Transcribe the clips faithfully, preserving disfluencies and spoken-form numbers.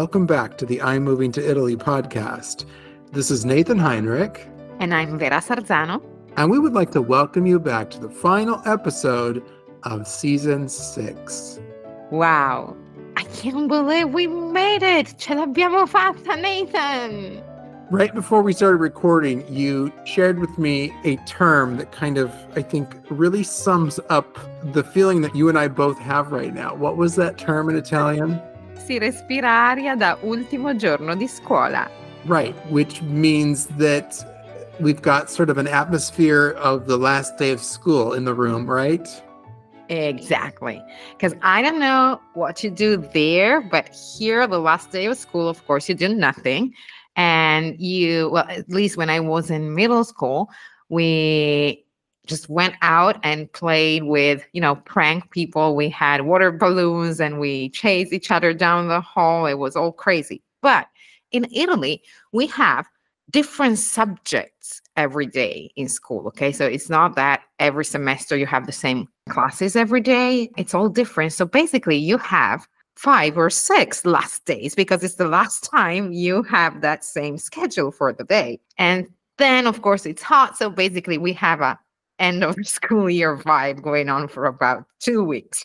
welcome back to the I'm Moving to Italy podcast. This is Nathan Heinrich. And I'm Vera Sarzano. And we would like to welcome you back to the final episode of season six. Wow, I can't believe we made it! Ce l'abbiamo fatta, Nathan! Right before we started recording, you shared with me a term that kind of, I think, really sums up the feeling that you and I both have right now. What was that term in Italian? Si respira aria da ultimo giorno di scuola. Right, which means that we've got sort of an atmosphere of the last day of school in the room, right? Exactly. Because I don't know what you do there, but here, the last day of school, of course, you do nothing. And you, well, at least when I was in middle school, we just went out and played with, you know, prank people. We had water balloons and we chased each other down the hall. It was all crazy. But in Italy, we have different subjects every day in school. Okay. So it's not that every semester you have the same classes every day. It's all different. So basically you have five or six last days because it's the last time you have that same schedule for the day. And then, of course, it's hot. So basically, we have a end of school year vibe going on for about two weeks.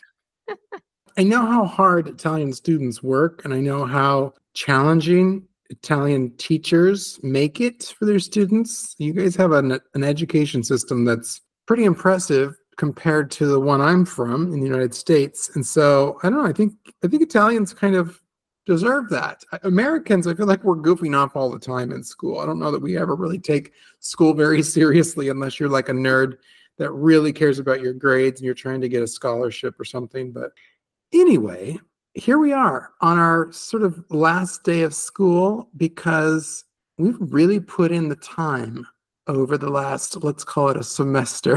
I know how hard Italian students work, and I know how challenging Italian teachers make it for their students. You guys have an, an education system that's pretty impressive compared to the one I'm from in the United States. And so, I don't know, I think I think Italians kind of deserve that. Americans, I feel like we're goofing off all the time in school. I don't know that we ever really take school very seriously unless you're like a nerd that really cares about your grades and you're trying to get a scholarship or something. But anyway, here we are on our sort of last day of school because we've really put in the time over the last, let's call it a semester.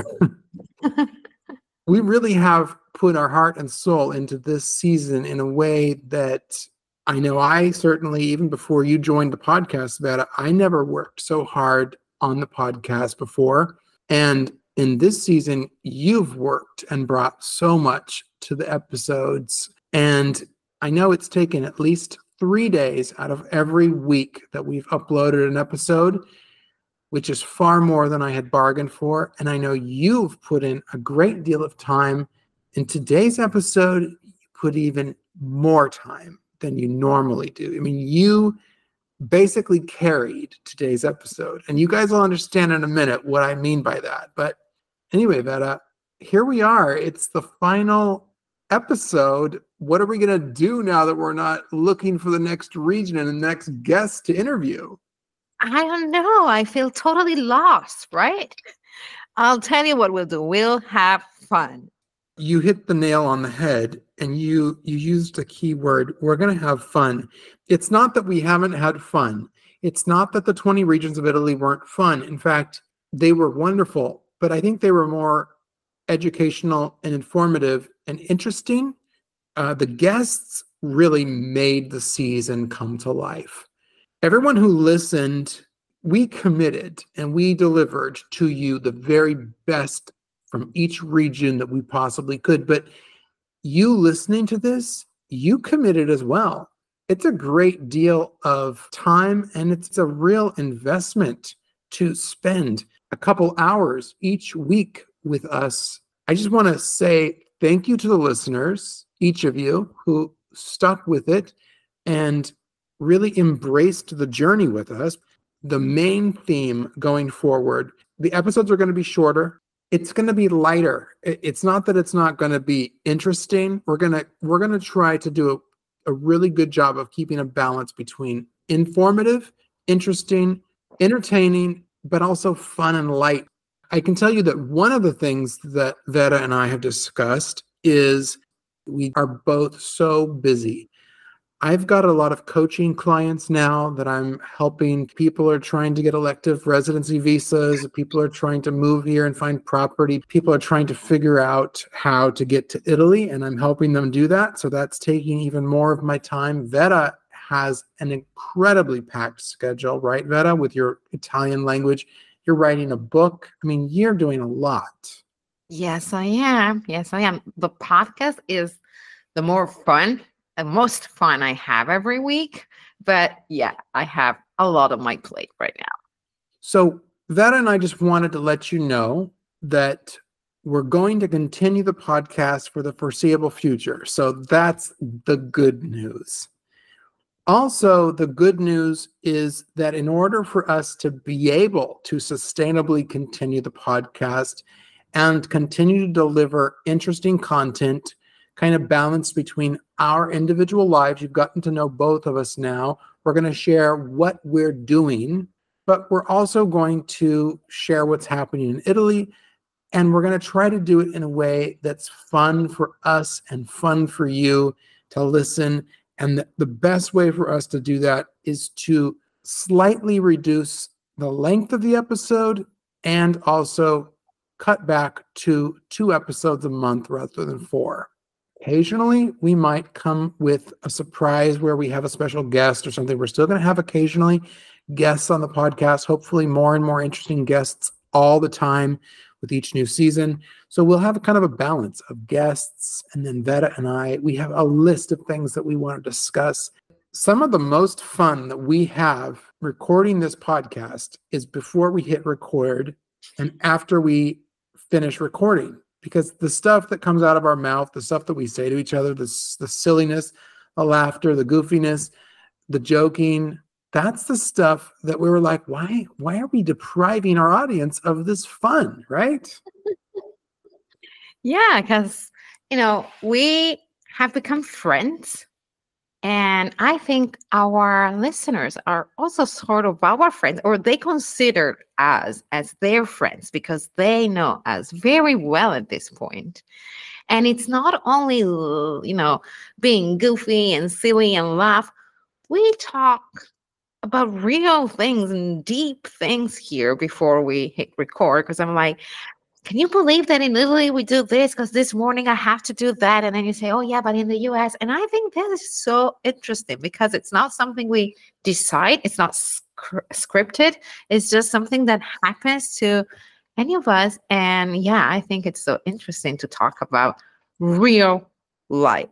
We really have put our heart and soul into this season in a way that I know I certainly, even before you joined the podcast about it, I never worked so hard on the podcast before. And in this season, you've worked and brought so much to the episodes. And I know it's taken at least three days out of every week that we've uploaded an episode, which is far more than I had bargained for. And I know you've put in a great deal of time. In today's episode, you put even more time than you normally do. I mean, you basically carried today's episode. And you guys will understand in a minute what I mean by that. But anyway, Veta, here we are. It's the final episode. What are we going to do now that we're not looking for the next region and the next guest to interview? I don't know. I feel totally lost, right? I'll tell you what we'll do. We'll have fun. You hit the nail on the head and you you used a key word. We're going to have fun. It's not that we haven't had fun. It's not that the twenty regions of Italy weren't fun. In fact, they were wonderful, but I think they were more educational and informative and interesting. Uh, the guests really made the season come to life. Everyone who listened, we committed and we delivered to you the very best from each region that we possibly could. But you listening to this, you committed as well. It's a great deal of time and it's a real investment to spend a couple hours each week with us. I just want to say thank you to the listeners, each of you who stuck with it and really embraced the journey with us. The main theme going forward, the episodes are going to be shorter. It's going to be lighter. It's not that it's not going to be interesting. We're going to we're going to try to do a, a really good job of keeping a balance between informative, interesting, entertaining, but also fun and light. I can tell you that one of the things that Veta and I have discussed is we are both so busy. I've got a lot of coaching clients now that I'm helping. People are trying to get elective residency visas. People are trying to move here and find property. People are trying to figure out how to get to Italy, and I'm helping them do that. So that's taking even more of my time. Veta has an incredibly packed schedule, right, Veta, with your Italian language. You're writing a book. I mean, you're doing a lot. Yes, I am. Yes, I am. The podcast is the more fun the most fun I have every week. But yeah, I have a lot on my plate right now. So that and I just wanted to let you know that we're going to continue the podcast for the foreseeable future. So that's the good news. Also, the good news is that in order for us to be able to sustainably continue the podcast and continue to deliver interesting content, kind of balanced between our individual lives, you've gotten to know both of us now. We're going to share what we're doing, but we're also going to share what's happening in Italy. And we're going to try to do it in a way that's fun for us and fun for you to listen. And the, the best way for us to do that is to slightly reduce the length of the episode and also cut back to two episodes a month rather than four. Occasionally, we might come with a surprise where we have a special guest or something. We're still going to have occasionally guests on the podcast, hopefully more and more interesting guests all the time with each new season. So we'll have a kind of a balance of guests, and then Veta and I, we have a list of things that we want to discuss. Some of the most fun that we have recording this podcast is before we hit record and after we finish recording, because the stuff that comes out of our mouth, the stuff that we say to each other, the, the silliness, the laughter, the goofiness, the joking, that's the stuff that we were like, why, why are we depriving our audience of this fun, right? Yeah, because, you know, we have become friends. And I think our listeners are also sort of our friends, or they consider us as their friends because they know us very well at this point. And it's not only, you know, being goofy and silly and laugh. We talk about real things and deep things here before we hit record, because I'm like, can you believe that in Italy we do this because this morning I have to do that? And then you say, oh yeah, but in the U S. And I think that is so interesting because it's not something we decide. It's not sc- scripted. It's just something that happens to any of us. And yeah, I think it's so interesting to talk about real life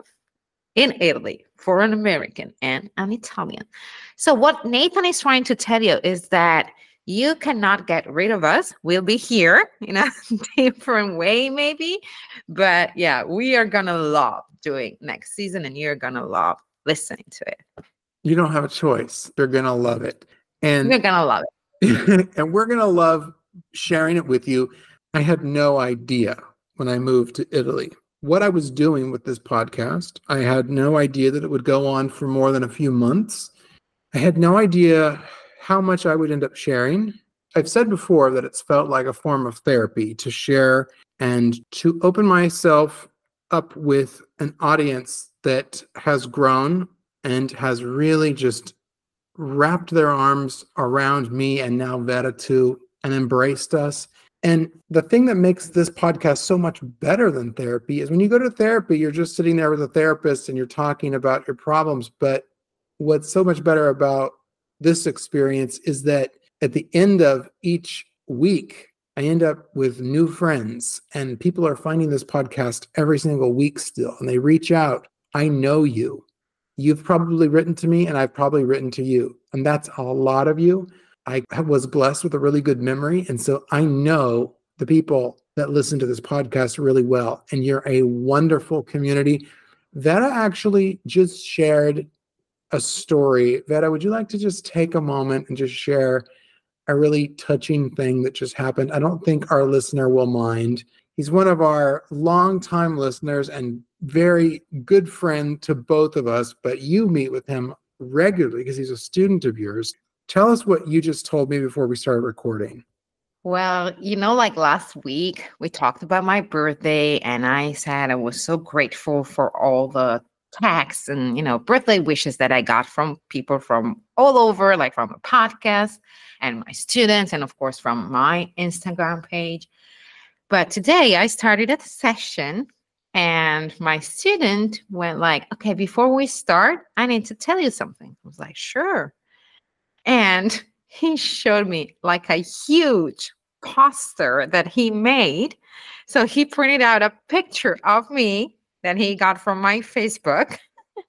in Italy for an American and an Italian. So what Nathan is trying to tell you is that you cannot get rid of us. We'll be here in a different way, maybe. But yeah, we are going to love doing next season, and you're going to love listening to it. You don't have a choice. You're going to love it. And you're going to love it. And we're going to love sharing it with you. I had no idea when I moved to Italy what I was doing with this podcast. I had no idea that it would go on for more than a few months. I had no idea how much I would end up sharing. I've said before that it's felt like a form of therapy to share and to open myself up with an audience that has grown and has really just wrapped their arms around me and now Veta too and embraced us. And the thing that makes this podcast so much better than therapy is when you go to therapy, you're just sitting there with a therapist and you're talking about your problems. But what's so much better about this experience is that at the end of each week, I end up with new friends, and people are finding this podcast every single week still, and they reach out. I know you. You've probably written to me, and I've probably written to you, and that's a lot of you. I was blessed with a really good memory, and so I know the people that listen to this podcast really well, and you're a wonderful community. Veta actually just shared a story. Veta, would you like to just take a moment and just share a really touching thing that just happened? I don't think our listener will mind. He's one of our longtime listeners and very good friend to both of us, but you meet with him regularly because he's a student of yours. Tell us what you just told me before we started recording. Well, you know, like last week, we talked about my birthday, and I said I was so grateful for all the texts and, you know, birthday wishes that I got from people from all over, like from a podcast and my students, and of course from my Instagram page. But today I started a session, and my student went like, okay, before we start, I need to tell you something. I was like, sure. And he showed me like a huge poster that he made. So he printed out a picture of me that he got from my Facebook.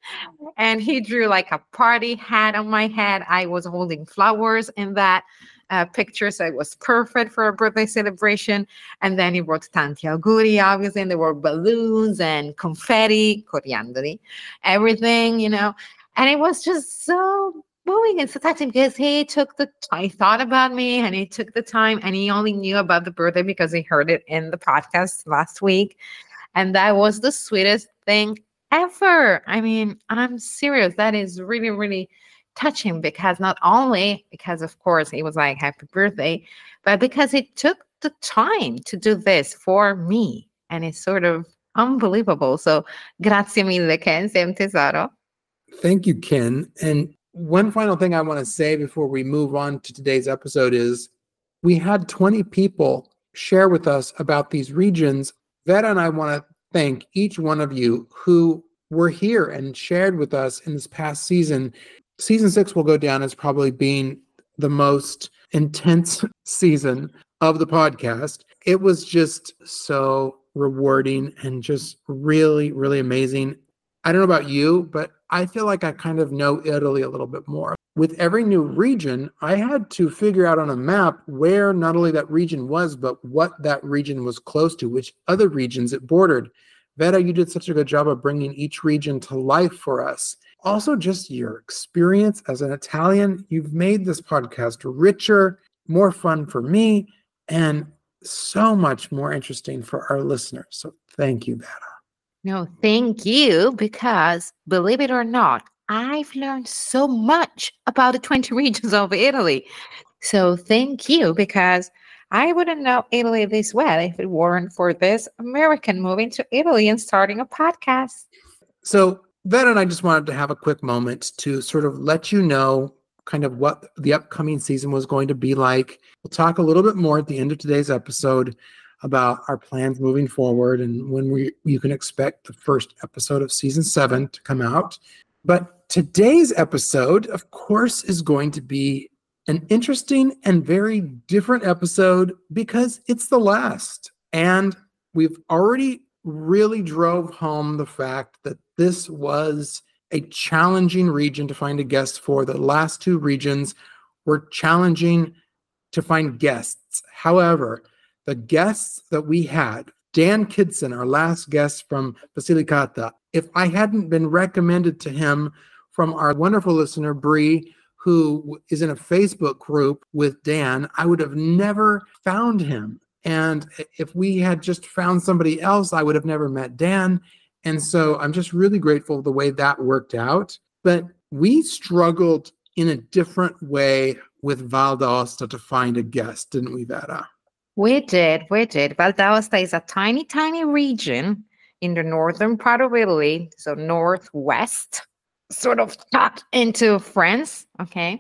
And he drew like a party hat on my head. I was holding flowers in that uh, picture, so it was perfect for a birthday celebration. And then he wrote Tanti auguri, obviously, and there were balloons and confetti, coriandoli, everything, you know. And it was just so moving and so touching because he took the time, he thought about me and he took the time, and he only knew about the birthday because he heard it in the podcast last week. And that was the sweetest thing ever. I mean, I'm serious. That is really, really touching because not only because, of course, he was like, happy birthday, but because he took the time to do this for me. And it's sort of unbelievable. So grazie mille, Ken. Sei un tesoro. Thank you, Ken. And one final thing I want to say before we move on to today's episode is we had twenty people share with us about these regions. Vera and I want to thank each one of you who were here and shared with us in this past season. Season six will go down as probably being the most intense season of the podcast. It was just so rewarding and just really, really amazing. I don't know about you, but I feel like I kind of know Italy a little bit more. With every new region, I had to figure out on a map where not only that region was, but what that region was close to, which other regions it bordered. Vera, you did such a good job of bringing each region to life for us. Also, just your experience as an Italian, you've made this podcast richer, more fun for me, and so much more interesting for our listeners. So thank you, Vera. No, thank you, because believe it or not, I've learned so much about the twenty regions of Italy. So thank you, because I wouldn't know Italy this well if it weren't for this American moving to Italy and starting a podcast. So Vera and I just wanted to have a quick moment to sort of let you know kind of what the upcoming season was going to be like. We'll talk a little bit more at the end of today's episode about our plans moving forward and when we you can expect the first episode of season seven to come out. But today's episode, of course, is going to be an interesting and very different episode because it's the last. And we've already really drove home the fact that this was a challenging region to find a guest for. The last two regions were challenging to find guests. However, the guests that we had, Dan Kidson, our last guest from Basilicata, if I hadn't been recommended to him from our wonderful listener, Bree, who is in a Facebook group with Dan, I would have never found him. And if we had just found somebody else, I would have never met Dan. And so I'm just really grateful the way that worked out. But we struggled in a different way with Val d'Aosta to find a guest, didn't we, Vera? We did, we did. Val d'Aosta is a tiny, tiny region in the northern part of Italy, so northwest, sort of tucked into France, okay?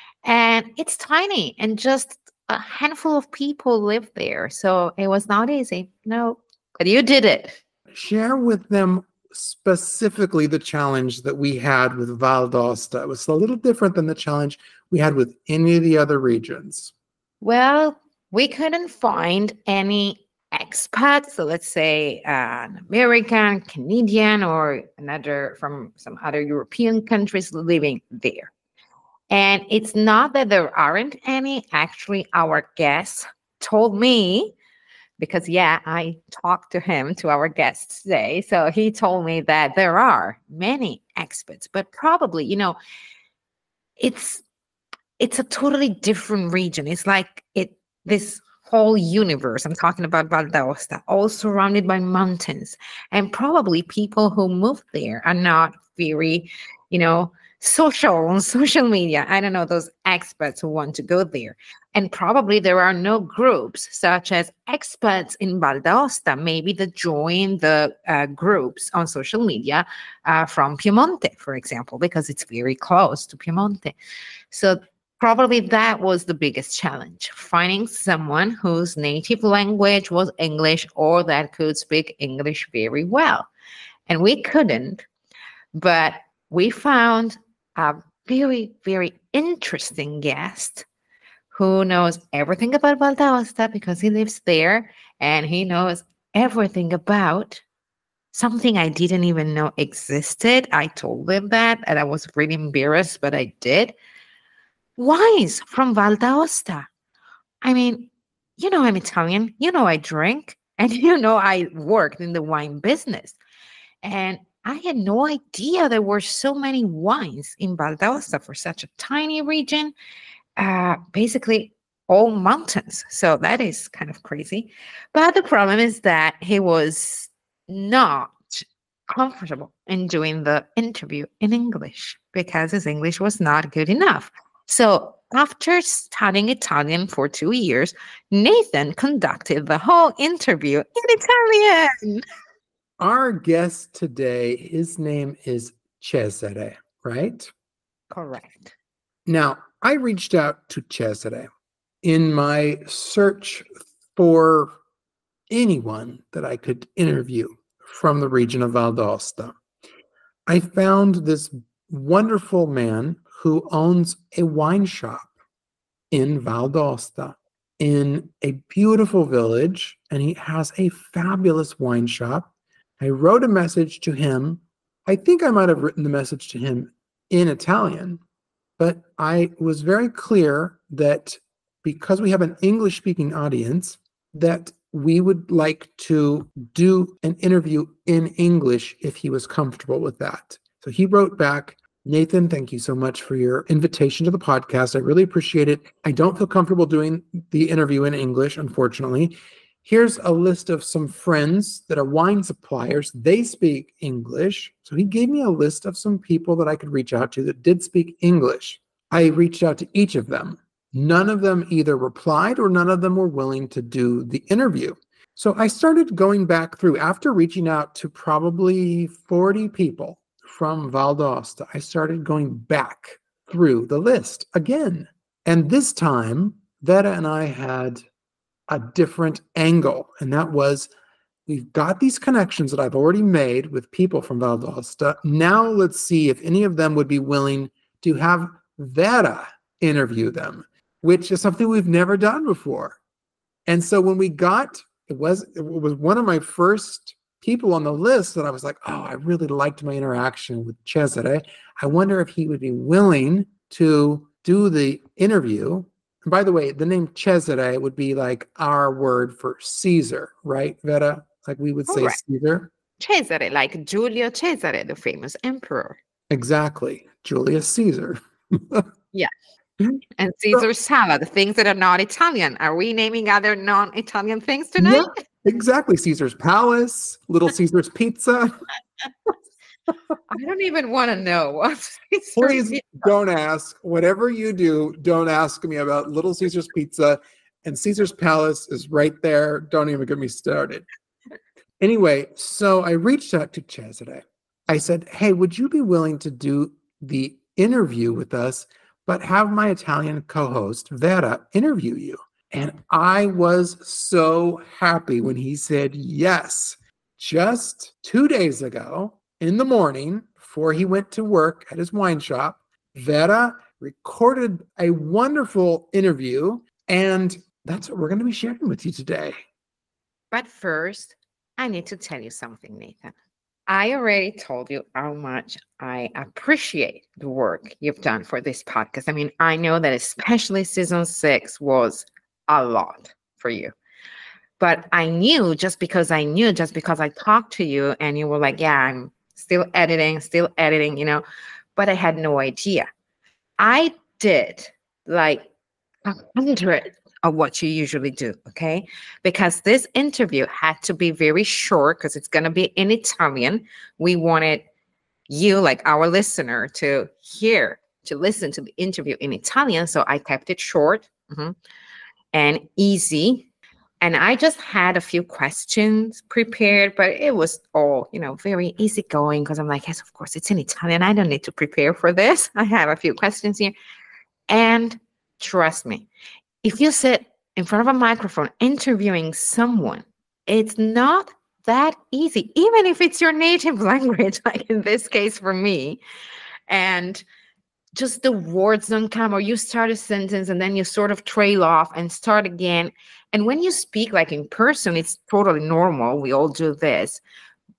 And it's tiny, and just a handful of people live there, so it was not easy. No, but you did it. Share with them specifically the challenge that we had with Val d'Aosta. It was a little different than the challenge we had with any of the other regions. Well, we couldn't find any expat, so let's say uh, an American, Canadian, or another from some other European countries living there. And it's not that there aren't any. Actually, our guest told me, because yeah, I talked to him, to our guest today. So he told me that there are many expats, but probably, you know, it's it's a totally different region. It's like it this whole universe. I'm talking about Val d'Aosta, all surrounded by mountains. And probably people who move there are not very, you know, social on social media. I don't know, those expats who want to go there. And probably there are no groups such as expats in Val d'Aosta, maybe that join the uh, groups on social media uh, from Piemonte, for example, because it's very close to Piemonte. So probably that was the biggest challenge, finding someone whose native language was English or that could speak English very well. And we couldn't, but we found a very, very interesting guest who knows everything about Val d'Aosta because he lives there, and he knows everything about something I didn't even know existed. I told them that, and I was really embarrassed, but I did. Wines from Val d'Aosta. I mean, you know, I'm Italian, you know, I drink, and you know, I worked in the wine business. And I had no idea there were so many wines in Val d'Aosta for such a tiny region, uh, basically all mountains. So that is kind of crazy. But the problem is that he was not comfortable in doing the interview in English because his English was not good enough. So after studying Italian for two years, Nathan conducted the whole interview in Italian. Our guest today, his name is Cesare, right? Correct. Now, I reached out to Cesare in my search for anyone that I could interview from the region of Val d'Aosta. I found this wonderful man who owns a wine shop in Val d'Aosta in a beautiful village, and he has a fabulous wine shop. I wrote a message to him. I think I might have written the message to him in Italian, but I was very clear that because we have an English-speaking audience, that we would like to do an interview in English if he was comfortable with that. So he wrote back, Nathan, thank you so much for your invitation to the podcast. I really appreciate it. I don't feel comfortable doing the interview in English, unfortunately. Here's a list of some friends that are wine suppliers. They speak English. So he gave me a list of some people that I could reach out to that did speak English. I reached out to each of them. None of them either replied or none of them were willing to do the interview. So I started going back through, after reaching out to probably forty people from Val d'Aosta, I started going back through the list again. And this time, Vera and I had a different angle. And that was, we've got these connections that I've already made with people from Val d'Aosta. Now let's see if any of them would be willing to have Vera interview them, which is something we've never done before. And so when we got, it was, it was one of my first people on the list that I was like, oh, I really liked my interaction with Cesare. I wonder if he would be willing to do the interview. And by the way, the name Cesare would be like our word for Caesar, right, Vera? Like we would say Correct. Caesar. Cesare, like Giulio Cesare, the famous emperor. Exactly. Julius Caesar. Yeah. And Caesar salad, things that are not Italian. Are we naming other non-Italian things tonight? Yeah, exactly. Caesar's Palace, Little Caesar's Pizza. I don't even want to know what Caesar's Please pizza. don't ask. Whatever you do, don't ask me about Little Caesar's Pizza. And Caesar's Palace is right there. Don't even get me started. Anyway, so I reached out to Cesare. I said, hey, would you be willing to do the interview with us, but have my Italian co-host, Vera, interview you? And I was so happy when he said yes. Just two days ago, in the morning, before he went to work at his wine shop, Vera recorded a wonderful interview, and that's what we're going to be sharing with you today. But first, I need to tell you something, Nathan. I already told you how much I appreciate the work you've done for this podcast. I mean, I know that especially season six was a lot for you. But I knew just because I knew, just because I talked to you and you were like, yeah, I'm still editing, still editing, you know, but I had no idea. I did like a hundred of what you usually do, okay? Because this interview had to be very short because it's going to be in Italian. We wanted you, like our listener, to hear, to listen to the interview in Italian. So I kept it short mm-hmm, and easy. And I just had a few questions prepared, but it was all, you know, very easygoing because I'm like, yes, of course, it's in Italian. I don't need to prepare for this. I have a few questions here. And trust me, if you sit in front of a microphone interviewing someone, it's not that easy, even if it's your native language, like in this case for me. And just the words don't come, or you start a sentence and then you sort of trail off and start again. And when you speak like in person, it's totally normal. We all do this. But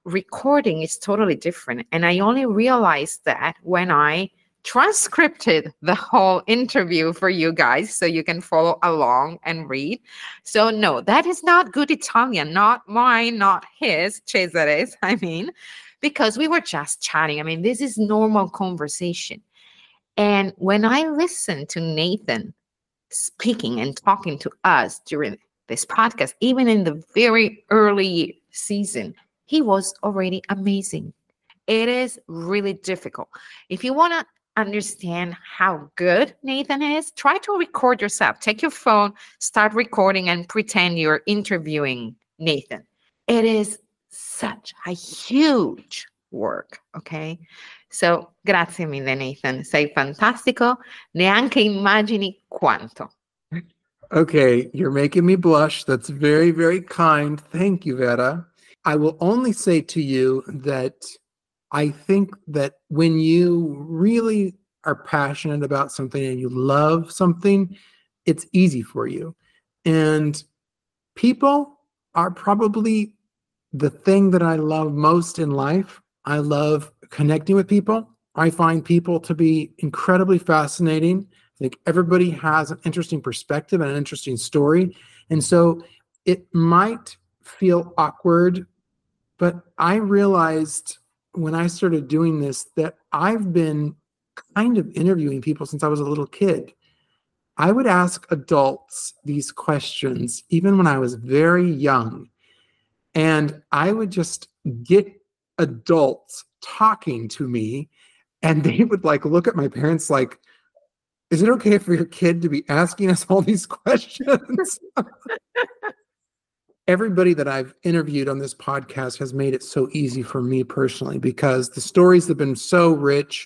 recording is totally different. And I only realized that when I transcripted the whole interview for you guys so you can follow along and read. So no, that is not good Italian, not mine, not his, Cesare's, I mean, because we were just chatting. I mean, this is normal conversation. And when I listened to Nathan speaking and talking to us during this podcast, even in the very early season, he was already amazing. It is really difficult. If you want to understand how good Nathan is, try to record yourself. Take your phone, start recording, and pretend you're interviewing Nathan. It is such a huge work, okay? So, grazie mille, Nathan. Sei fantastico. Neanche immagini quanto. Okay, you're making me blush. That's very, very kind. Thank you, Vera. I will only say to you that I think that when you really are passionate about something and you love something, it's easy for you. And people are probably the thing that I love most in life. I love connecting with people. I find people to be incredibly fascinating. I think everybody has an interesting perspective and an interesting story. And so it might feel awkward, but I realized when I started doing this that I've been kind of interviewing people since I was a little kid. I would ask adults these questions even when I was very young. And I would just get adults talking to me, and they would like look at my parents like, is it okay for your kid to be asking us all these questions? Everybody that I've interviewed on this podcast has made it so easy for me personally, because the stories have been so rich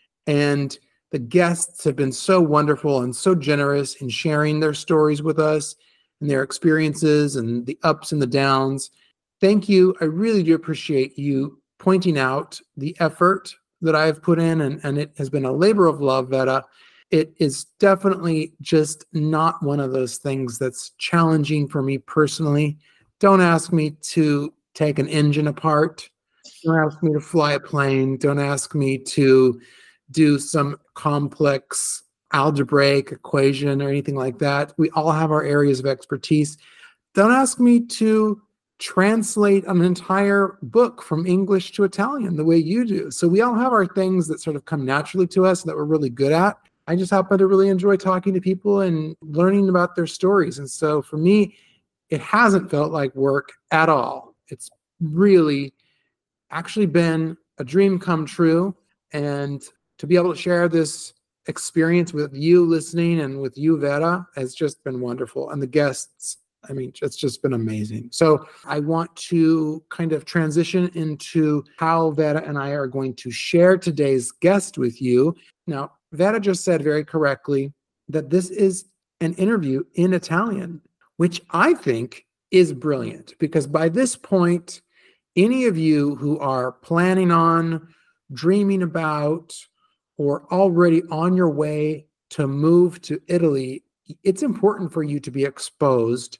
and the guests have been so wonderful and so generous in sharing their stories with us and their experiences and the ups and the downs. Thank you. I really do appreciate you pointing out the effort that I've put in, and, and it has been a labor of love, Vera. It is definitely just not one of those things that's challenging for me personally. Don't ask me to take an engine apart. Don't ask me to fly a plane. Don't ask me to do some complex algebraic equation or anything like that. We all have our areas of expertise. Don't ask me to translate an entire book from English to Italian the way you do. So we all have our things that sort of come naturally to us that we're really good at. I just happen to really enjoy talking to people and learning about their stories. And so for me, it hasn't felt like work at all. It's really actually been a dream come true. And to be able to share this experience with you listening and with you, Vera, has just been wonderful. And the guests, I mean, it's just been amazing. So I want to kind of transition into how Vera and I are going to share today's guest with you. Now, Vera just said very correctly that this is an interview in Italian, which I think is brilliant, because by this point, any of you who are planning on, dreaming about, or already on your way to move to Italy, it's important for you to be exposed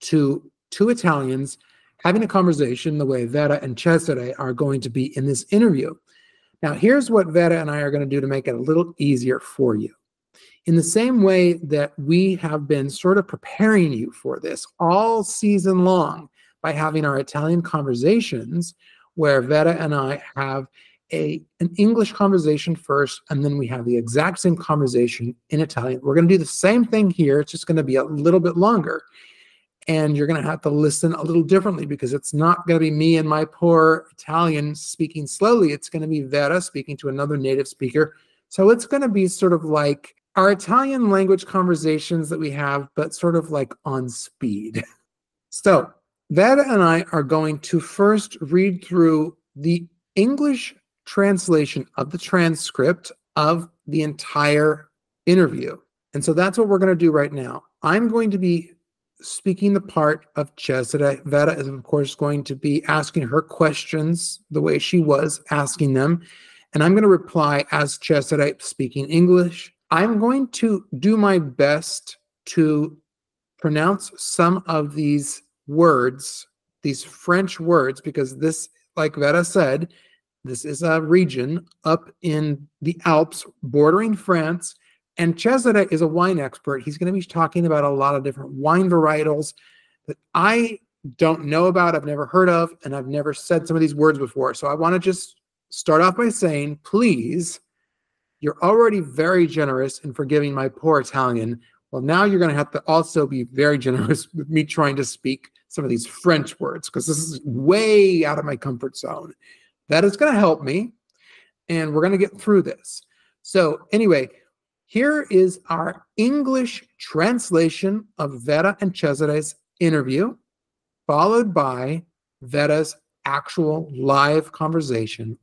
to two Italians having a conversation the way Vera and Cesare are going to be in this interview. Now, here's what Vera and I are going to do to make it a little easier for you. In the same way that we have been sort of preparing you for this all season long by having our Italian conversations, where Vera and I have a, an English conversation first, and then we have the exact same conversation in Italian. We're going to do the same thing here. It's just going to be a little bit longer. And you're going to have to listen a little differently, because it's not going to be me and my poor Italian speaking slowly. It's going to be Vera speaking to another native speaker. So it's going to be sort of like our Italian language conversations that we have, but sort of like on speed. So Vera and I are going to first read through the English translation of the transcript of the entire interview. And so that's what we're going to do right now. I'm going to be speaking the part of Cesare. Vera is, of course, going to be asking her questions the way she was asking them. And I'm going to reply as Cesare, speaking English. I'm going to do my best to pronounce some of these words, these French words, because this like Vera said, this is a region up in the Alps bordering France, and Cesare is a wine expert. He's going to be talking about a lot of different wine varietals that I don't know about, I've never heard of, and I've never said some of these words before. So I want to just start off by saying, please, you're already very generous in forgiving my poor Italian. Well, now you're going to have to also be very generous with me trying to speak some of these French words, because this is way out of my comfort zone. That is going to help me, and we're going to get through this. So anyway, here is our English translation of Vera and Cesare's interview, followed by Vera's actual live conversation.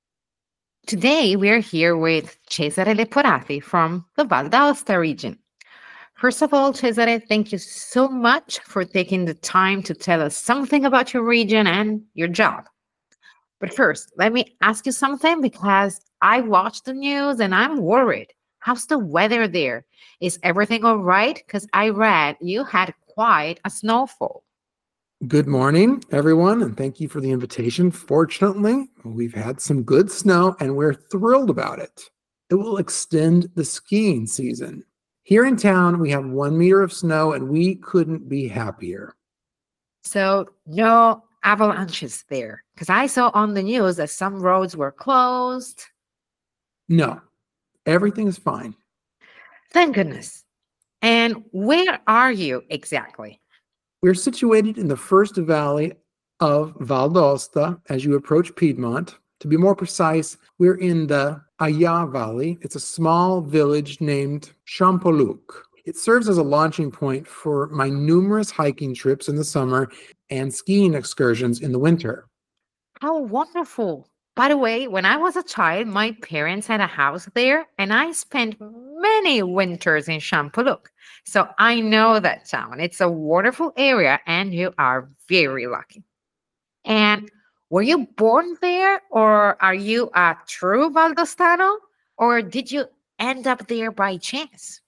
Today, we're here with Cesare Leporati from the Val d'Aosta region. First of all, Cesare, thank you so much for taking the time to tell us something about your region and your job. But first, let me ask you something, because I watched the news and I'm worried. How's the weather there? Is everything all right? Because I read you had quite a snowfall. Good morning, everyone, and thank you for the invitation. Fortunately, we've had some good snow, and we're thrilled about it. It will extend the skiing season. Here in town, we have one meter of snow, and we couldn't be happier. So no avalanches there, because I saw on the news that some roads were closed. No, everything is fine. Thank goodness. And where are you exactly? We're situated in the first valley of Val d'Aosta as you approach Piedmont. To be more precise, we're in the Aia Valley. It's a small village named Champoluc. It serves as a launching point for my numerous hiking trips in the summer and skiing excursions in the winter. How wonderful. By the way, when I was a child, my parents had a house there, and I spent many winters in Champoluc. So I know that town. It's a wonderful area, and you are very lucky. And were you born there, or are you a true Valdostano, or did you end up there by chance?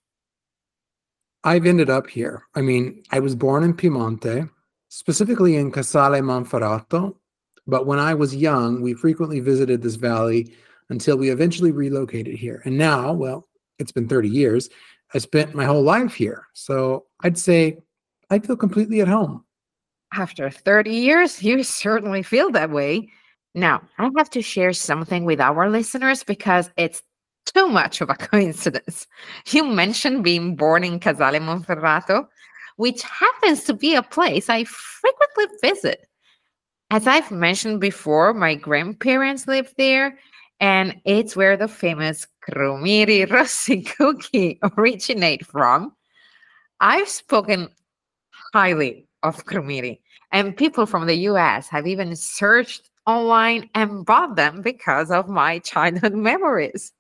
I've ended up here. I mean, I was born in Piemonte, specifically in Casale Monferrato, but when I was young, we frequently visited this valley until we eventually relocated here. And now, well, it's been thirty years. I spent my whole life here. So I'd say I feel completely at home. After thirty years, you certainly feel that way. Now, I have to share something with our listeners because it's too much of a coincidence. You mentioned being born in Casale Monferrato, which happens to be a place I frequently visit. As I've mentioned before, my grandparents lived there, and it's where the famous Crumiri Rossi cookie originate from. I've spoken highly of Crumiri, and people from the U S have even searched online and bought them because of my childhood memories.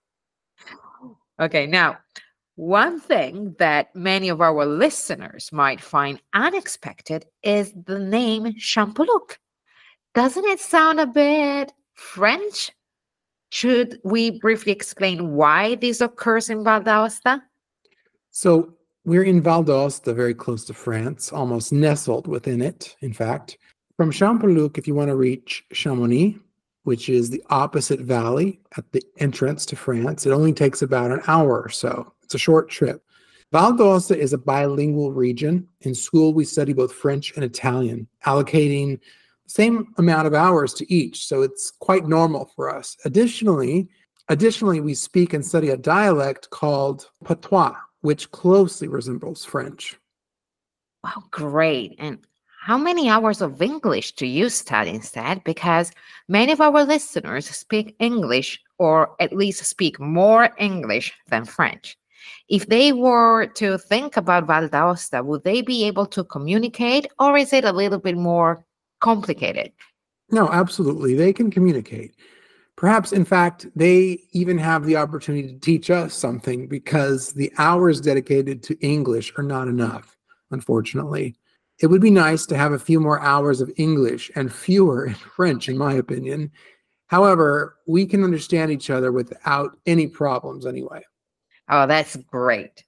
Okay, now, one thing that many of our listeners might find unexpected is the name Champoluc. Doesn't it sound a bit French? Should we briefly explain why this occurs in Val d'Aosta? So we're in Val d'Aosta, very close to France, almost nestled within it, in fact. From Champoluc, if you want to reach Chamonix, which is the opposite valley at the entrance to France, it only takes about an hour or so. It's a short trip. Val d'Aosta is a bilingual region. In school, we study both French and Italian, allocating same amount of hours to each, so it's quite normal for us. Additionally, additionally, we speak and study a dialect called patois, which closely resembles French. Wow, great. And how many hours of English do you study instead? Because many of our listeners speak English, or at least speak more English than French. If they were to think about Val d'Aosta, would they be able to communicate, or is it a little bit more complicated? No, absolutely. They can communicate. Perhaps, in fact, they even have the opportunity to teach us something, because the hours dedicated to English are not enough, unfortunately. It would be nice to have a few more hours of English and fewer in French, in my opinion. However, we can understand each other without any problems anyway. Oh, that's great.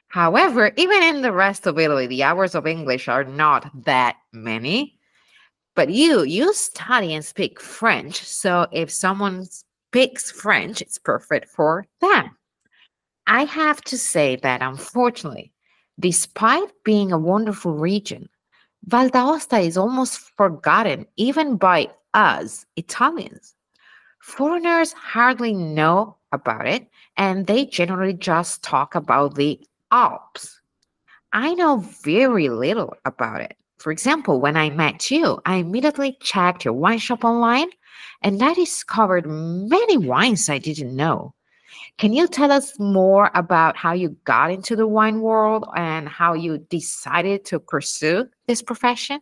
However, even in the rest of Italy, the hours of English are not that many. But you, you study and speak French. So if someone speaks French, it's perfect for them. I have to say that unfortunately, despite being a wonderful region, Val d'Aosta is almost forgotten even by us Italians. Foreigners hardly know about it, and they generally just talk about the Alps. I know very little about it. For example, when I met you, I immediately checked your wine shop online and I discovered many wines I didn't know. Can you tell us more about how you got into the wine world and how you decided to pursue this profession?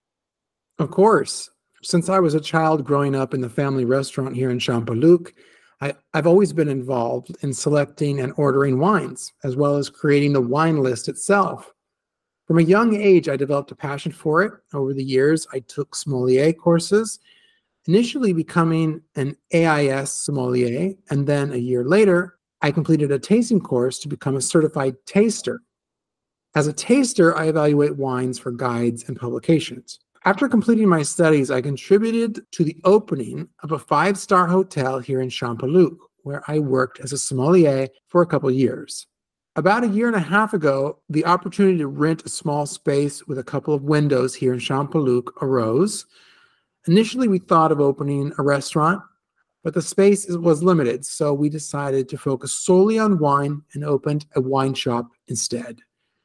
Of course, since I was a child growing up in the family restaurant here in Champoluc, I, I've always been involved in selecting and ordering wines, as well as creating the wine list itself. From a young age, I developed a passion for it. Over the years, I took sommelier courses, initially becoming an A I S sommelier, and then a year later, I completed a tasting course to become a certified taster. As a taster, I evaluate wines for guides and publications. After completing my studies, I contributed to the opening of a five-star hotel here in Champoluc, where I worked as a sommelier for a couple years. About a year and a half ago, the opportunity to rent a small space with a couple of windows here in Champoluc arose. Initially, we thought of opening a restaurant, but the space was limited, so we decided to focus solely on wine and opened a wine shop instead.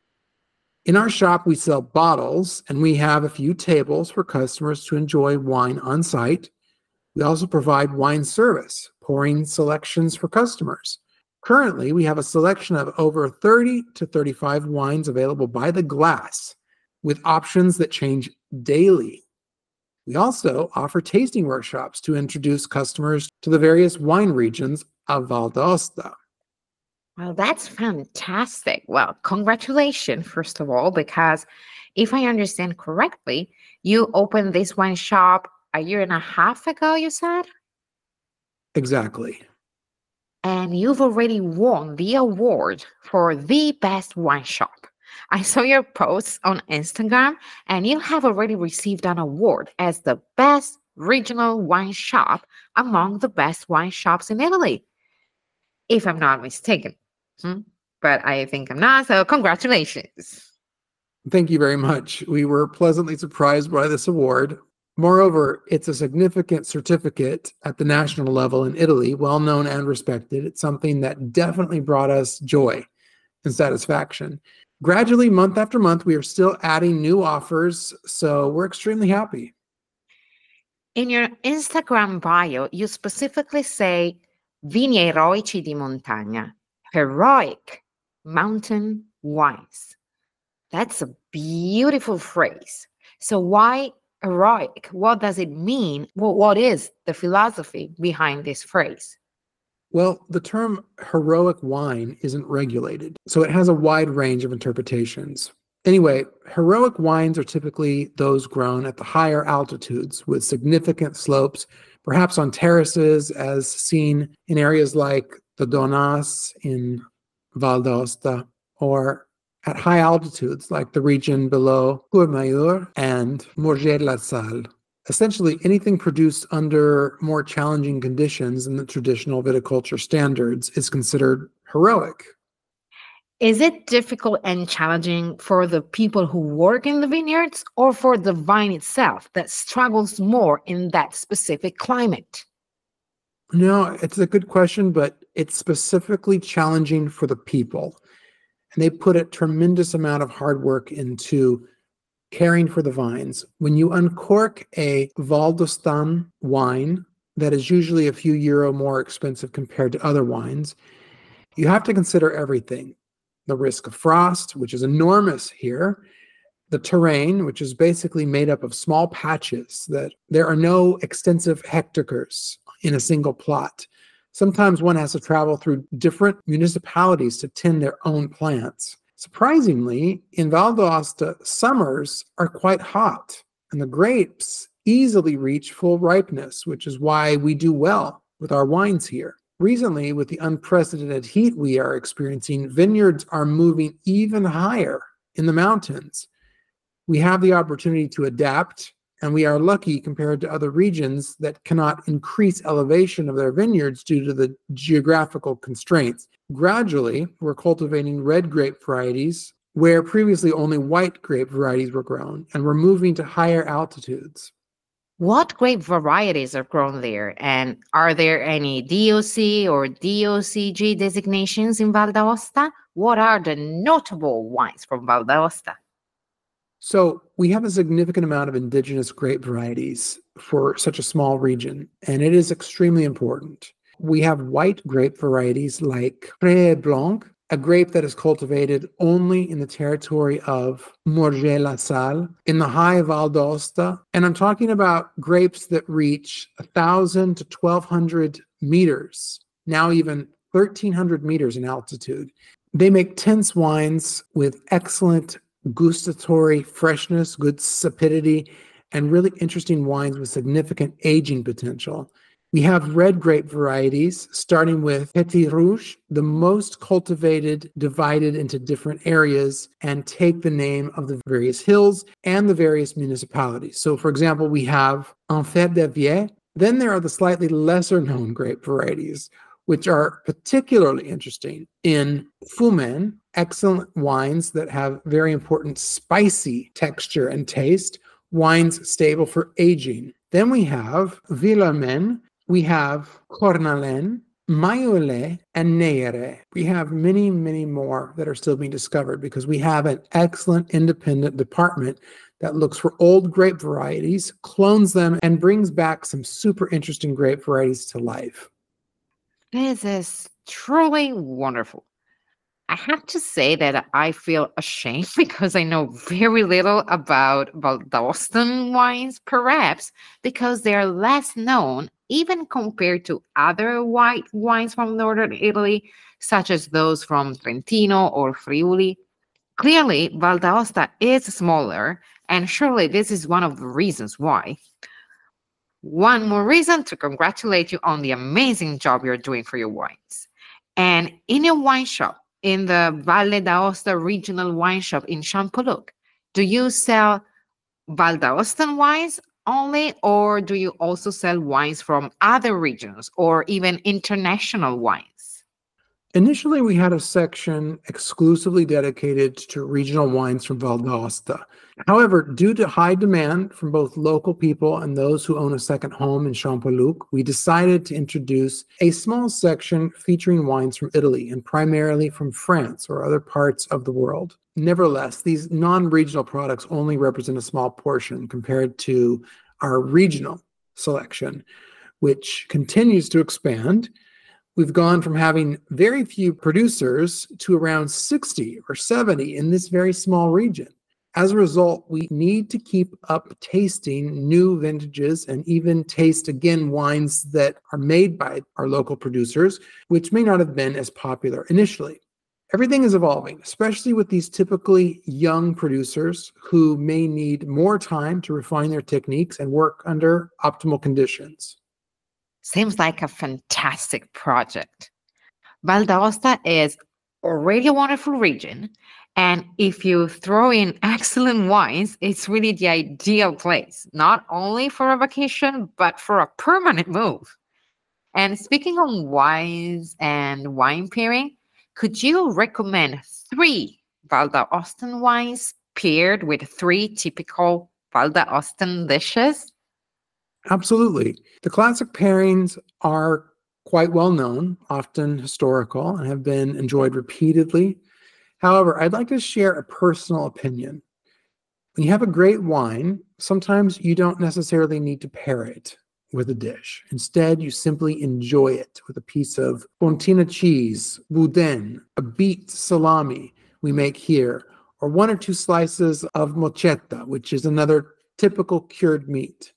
In our shop, we sell bottles, and we have a few tables for customers to enjoy wine on site. We also provide wine service, pouring selections for customers. Currently, we have a selection of over thirty to thirty-five wines available by the glass, with options that change daily. We also offer tasting workshops to introduce customers to the various wine regions of Val d'Aosta. Well, that's fantastic. Well, congratulations, first of all, because if I understand correctly, you opened this wine shop a year and a half ago, you said? Exactly. And you've already won the award for the best wine shop. I saw your posts on Instagram, and you have already received an award as the best regional wine shop among the best wine shops in Italy, if I'm not mistaken. Hmm? But I think I'm not, so congratulations. Thank you very much. We were pleasantly surprised by this award. Moreover, it's a significant certificate at the national level in Italy, well known and respected. It's something that definitely brought us joy and satisfaction. Gradually, month after month, we are still adding new offers, so we're extremely happy. In your Instagram bio, you specifically say vini eroici di montagna, heroic mountain wines. That's a beautiful phrase. So why heroic? What does it mean? Well, what is the philosophy behind this phrase? Well, the term heroic wine isn't regulated, so it has a wide range of interpretations. Anyway, heroic wines are typically those grown at the higher altitudes with significant slopes, perhaps on terraces, as seen in areas like the Donnas in Val d'Aosta, or at high altitudes like the region below Courmayeur and Morges-la-Salle. Essentially, anything produced under more challenging conditions than the traditional viticulture standards is considered heroic. Is it difficult and challenging for the people who work in the vineyards or for the vine itself that struggles more in that specific climate? No, it's a good question, but it's specifically challenging for the people. And they put a tremendous amount of hard work into caring for the vines. When you uncork a Val d'Ostan wine that is usually a few euro more expensive compared to other wines, you have to consider everything. The risk of frost, which is enormous here, the terrain, which is basically made up of small patches, that there are no extensive hectares in a single plot. Sometimes one has to travel through different municipalities to tend their own plants. Surprisingly, in Val d'Aosta, summers are quite hot, and the grapes easily reach full ripeness, which is why we do well with our wines here. Recently, with the unprecedented heat we are experiencing, vineyards are moving even higher in the mountains. We have the opportunity to adapt And we are lucky compared to other regions that cannot increase elevation of their vineyards due to the geographical constraints. Gradually, we're cultivating red grape varieties where previously only white grape varieties were grown, and we're moving to higher altitudes. What grape varieties are grown there? And are there any D O C or D O C G designations in Val d'Aosta? What are the notable wines from Val d'Aosta? So we have a significant amount of indigenous grape varieties for such a small region, and it is extremely important. We have white grape varieties like Pré Blanc, a grape that is cultivated only in the territory of Morges-la-Salle in the high Val d'Aosta. And I'm talking about grapes that reach one thousand to twelve hundred meters, now even thirteen hundred meters in altitude. They make tense wines with excellent gustatory freshness, good sapidity, and really interesting wines with significant aging potential. We have red grape varieties, starting with Petit Rouge, the most cultivated, divided into different areas, and take the name of the various hills and the various municipalities. So, for example, we have Enfer d'Avier. Then there are the slightly lesser known grape varieties, which are particularly interesting in Fumén, excellent wines that have very important spicy texture and taste, wines stable for aging. Then we have Vuillermen, we have Cornalen, Maillolais, and Neyret. We have many, many more that are still being discovered because we have an excellent independent department that looks for old grape varieties, clones them, and brings back some super interesting grape varieties to life. This is truly wonderful. I have to say that I feel ashamed because I know very little about Val d'Aosta wines, perhaps because they are less known even compared to other white wines from northern Italy, such as those from Trentino or Friuli. Clearly, Val d'Aosta is smaller, and surely this is one of the reasons why. One more reason to congratulate you on the amazing job you're doing for your wines. And in a wine shop, in the Valle d'Aosta regional wine shop in Champoluc, do you sell Val d'Aosta wines only, or do you also sell wines from other regions or even international wines? Initially, we had a section exclusively dedicated to regional wines from Val d'Aosta. However, due to high demand from both local people and those who own a second home in Champoluc, we decided to introduce a small section featuring wines from Italy and primarily from France or other parts of the world. Nevertheless, these non-regional products only represent a small portion compared to our regional selection, which continues to expand. We've gone from having very few producers to around sixty or seventy in this very small region. As a result, we need to keep up tasting new vintages and even taste again wines that are made by our local producers, which may not have been as popular initially. Everything is evolving, especially with these typically young producers who may need more time to refine their techniques and work under optimal conditions. Seems like a fantastic project. Val d'Aosta is already a wonderful region, and if you throw in excellent wines, it's really the ideal place, not only for a vacation, but for a permanent move. And speaking on wines and wine pairing, could you recommend three Val d'Aosta wines paired with three typical Val d'Aosta dishes? Absolutely. The classic pairings are quite well known, often historical, and have been enjoyed repeatedly. However, I'd like to share a personal opinion. When you have a great wine, sometimes you don't necessarily need to pair it with a dish. Instead, you simply enjoy it with a piece of fontina cheese, boudin, a beet salami we make here, or one or two slices of mochetta, which is another typical cured meat.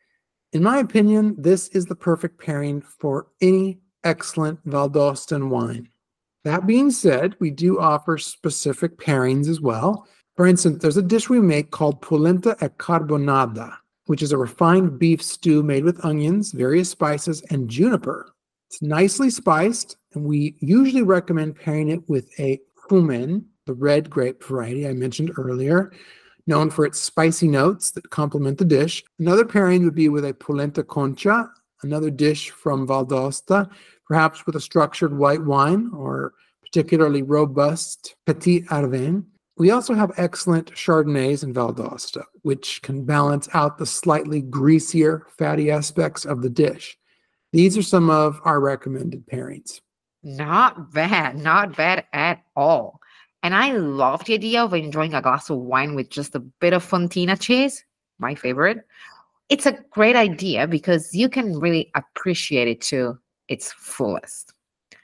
In my opinion, this is the perfect pairing for any excellent Val d'Aosta wine. That being said, we do offer specific pairings as well. For instance, there's a dish we make called polenta e carbonada, which is a refined beef stew made with onions, various spices, and juniper. It's nicely spiced, and we usually recommend pairing it with a Fumén, the red grape variety I mentioned earlier, known for its spicy notes that complement the dish. Another pairing would be with a polenta concha, another dish from Val d'Aosta, perhaps with a structured white wine or particularly robust Petit Arvin. We also have excellent Chardonnays in Val d'Aosta, which can balance out the slightly greasier, fatty aspects of the dish. These are some of our recommended pairings. Not bad, not bad at all. And I love the idea of enjoying a glass of wine with just a bit of fontina cheese, my favorite. It's a great idea because you can really appreciate it to its fullest.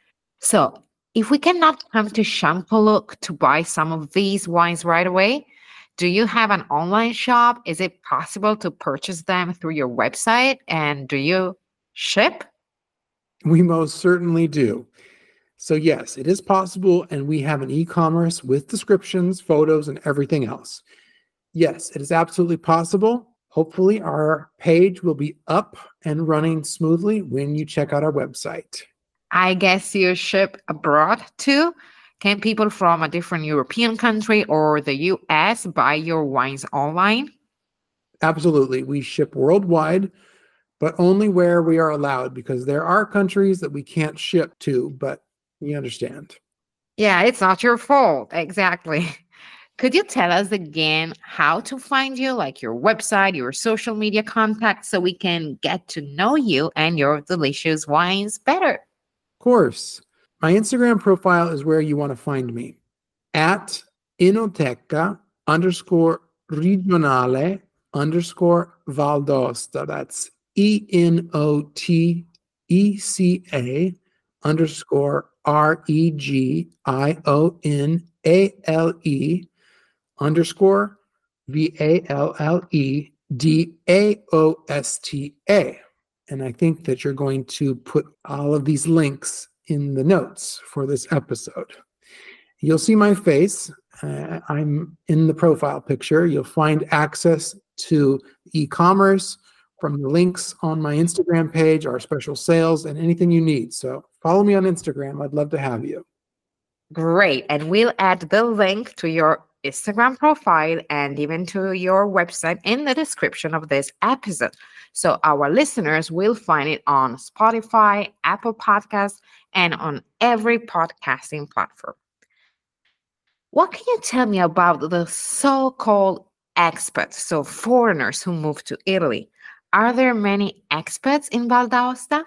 So, if we cannot come to Champoluc to buy some of these wines right away, do you have an online shop? Is it possible to purchase them through your website? And do you ship? We most certainly do. So yes, it is possible, and we have an e-commerce with descriptions, photos, and everything else. Yes, it is absolutely possible. Hopefully our page will be up and running smoothly when you check out our website. I guess you ship abroad too? Can people from a different European country or the U S buy your wines online? Absolutely. We ship worldwide, but only where we are allowed, because there are countries that we can't ship to, but you understand. Yeah, it's not your fault. Exactly. Could you tell us again how to find you, like your website, your social media contacts, so we can get to know you and your delicious wines better? Of course. My Instagram profile is where you want to find me. At Enoteca underscore regionale underscore Val d'Aosta. That's E N O T E C A underscore R E G I O N A L E underscore V A L L E D A O S T A. And I think that you're going to put all of these links in the notes for this episode. You'll see my face. Uh, I'm in the profile picture. You'll find access to e-commerce from the links on my Instagram page, our special sales, and anything you need. So follow me on Instagram. I'd love to have you. Great. And we'll add the link to your Instagram profile and even to your website in the description of this episode. So our listeners will find it on Spotify, Apple Podcasts, and on every podcasting platform. What can you tell me about the so-called expats, so foreigners who move to Italy? Are there many expats in Val d'Aosta?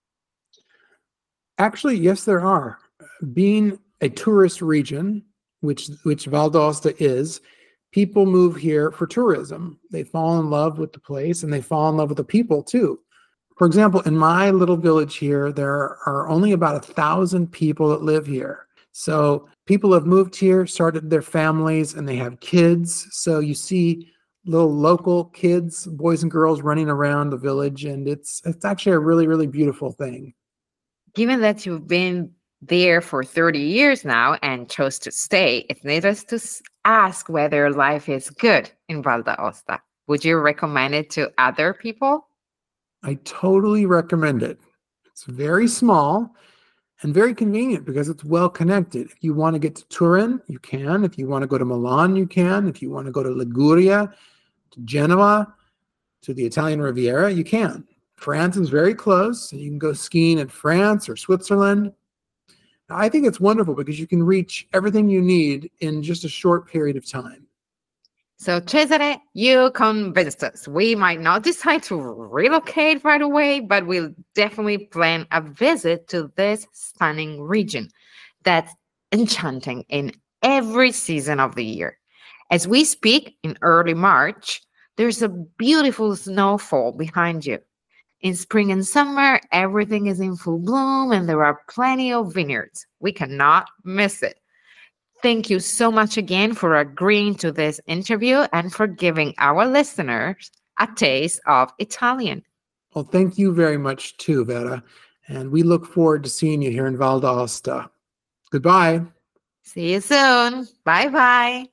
Actually, yes, there are. Being a tourist region, which which Val d'Aosta is, people move here for tourism. They fall in love with the place and they fall in love with the people too. For example, in my little village here, there are only about a thousand people that live here. So people have moved here, started their families, and they have kids. So you see little local kids, boys and girls running around the village, and it's it's actually a really, really beautiful thing. Given that you've been there for thirty years now and chose to stay, it's needless to ask whether life is good in Val d'Aosta. Would you recommend it to other people? I totally recommend it. It's very small and very convenient because it's well connected. If you want to get to Turin, you can. If you want to go to Milan, you can. If you want to go to Liguria, to Genoa, to the Italian Riviera, you can. France is very close. You can go skiing in France or Switzerland. I think it's wonderful because you can reach everything you need in just a short period of time. So, Cesare, you convinced us. We might not decide to relocate right away, but we'll definitely plan a visit to this stunning region that's enchanting in every season of the year. As we speak in early March, there's a beautiful snowfall behind you. In spring and summer, everything is in full bloom and there are plenty of vineyards. We cannot miss it. Thank you so much again for agreeing to this interview and for giving our listeners a taste of Italian. Well, thank you very much too, Vera. And we look forward to seeing you here in Val d'Aosta. Goodbye. See you soon. Bye-bye.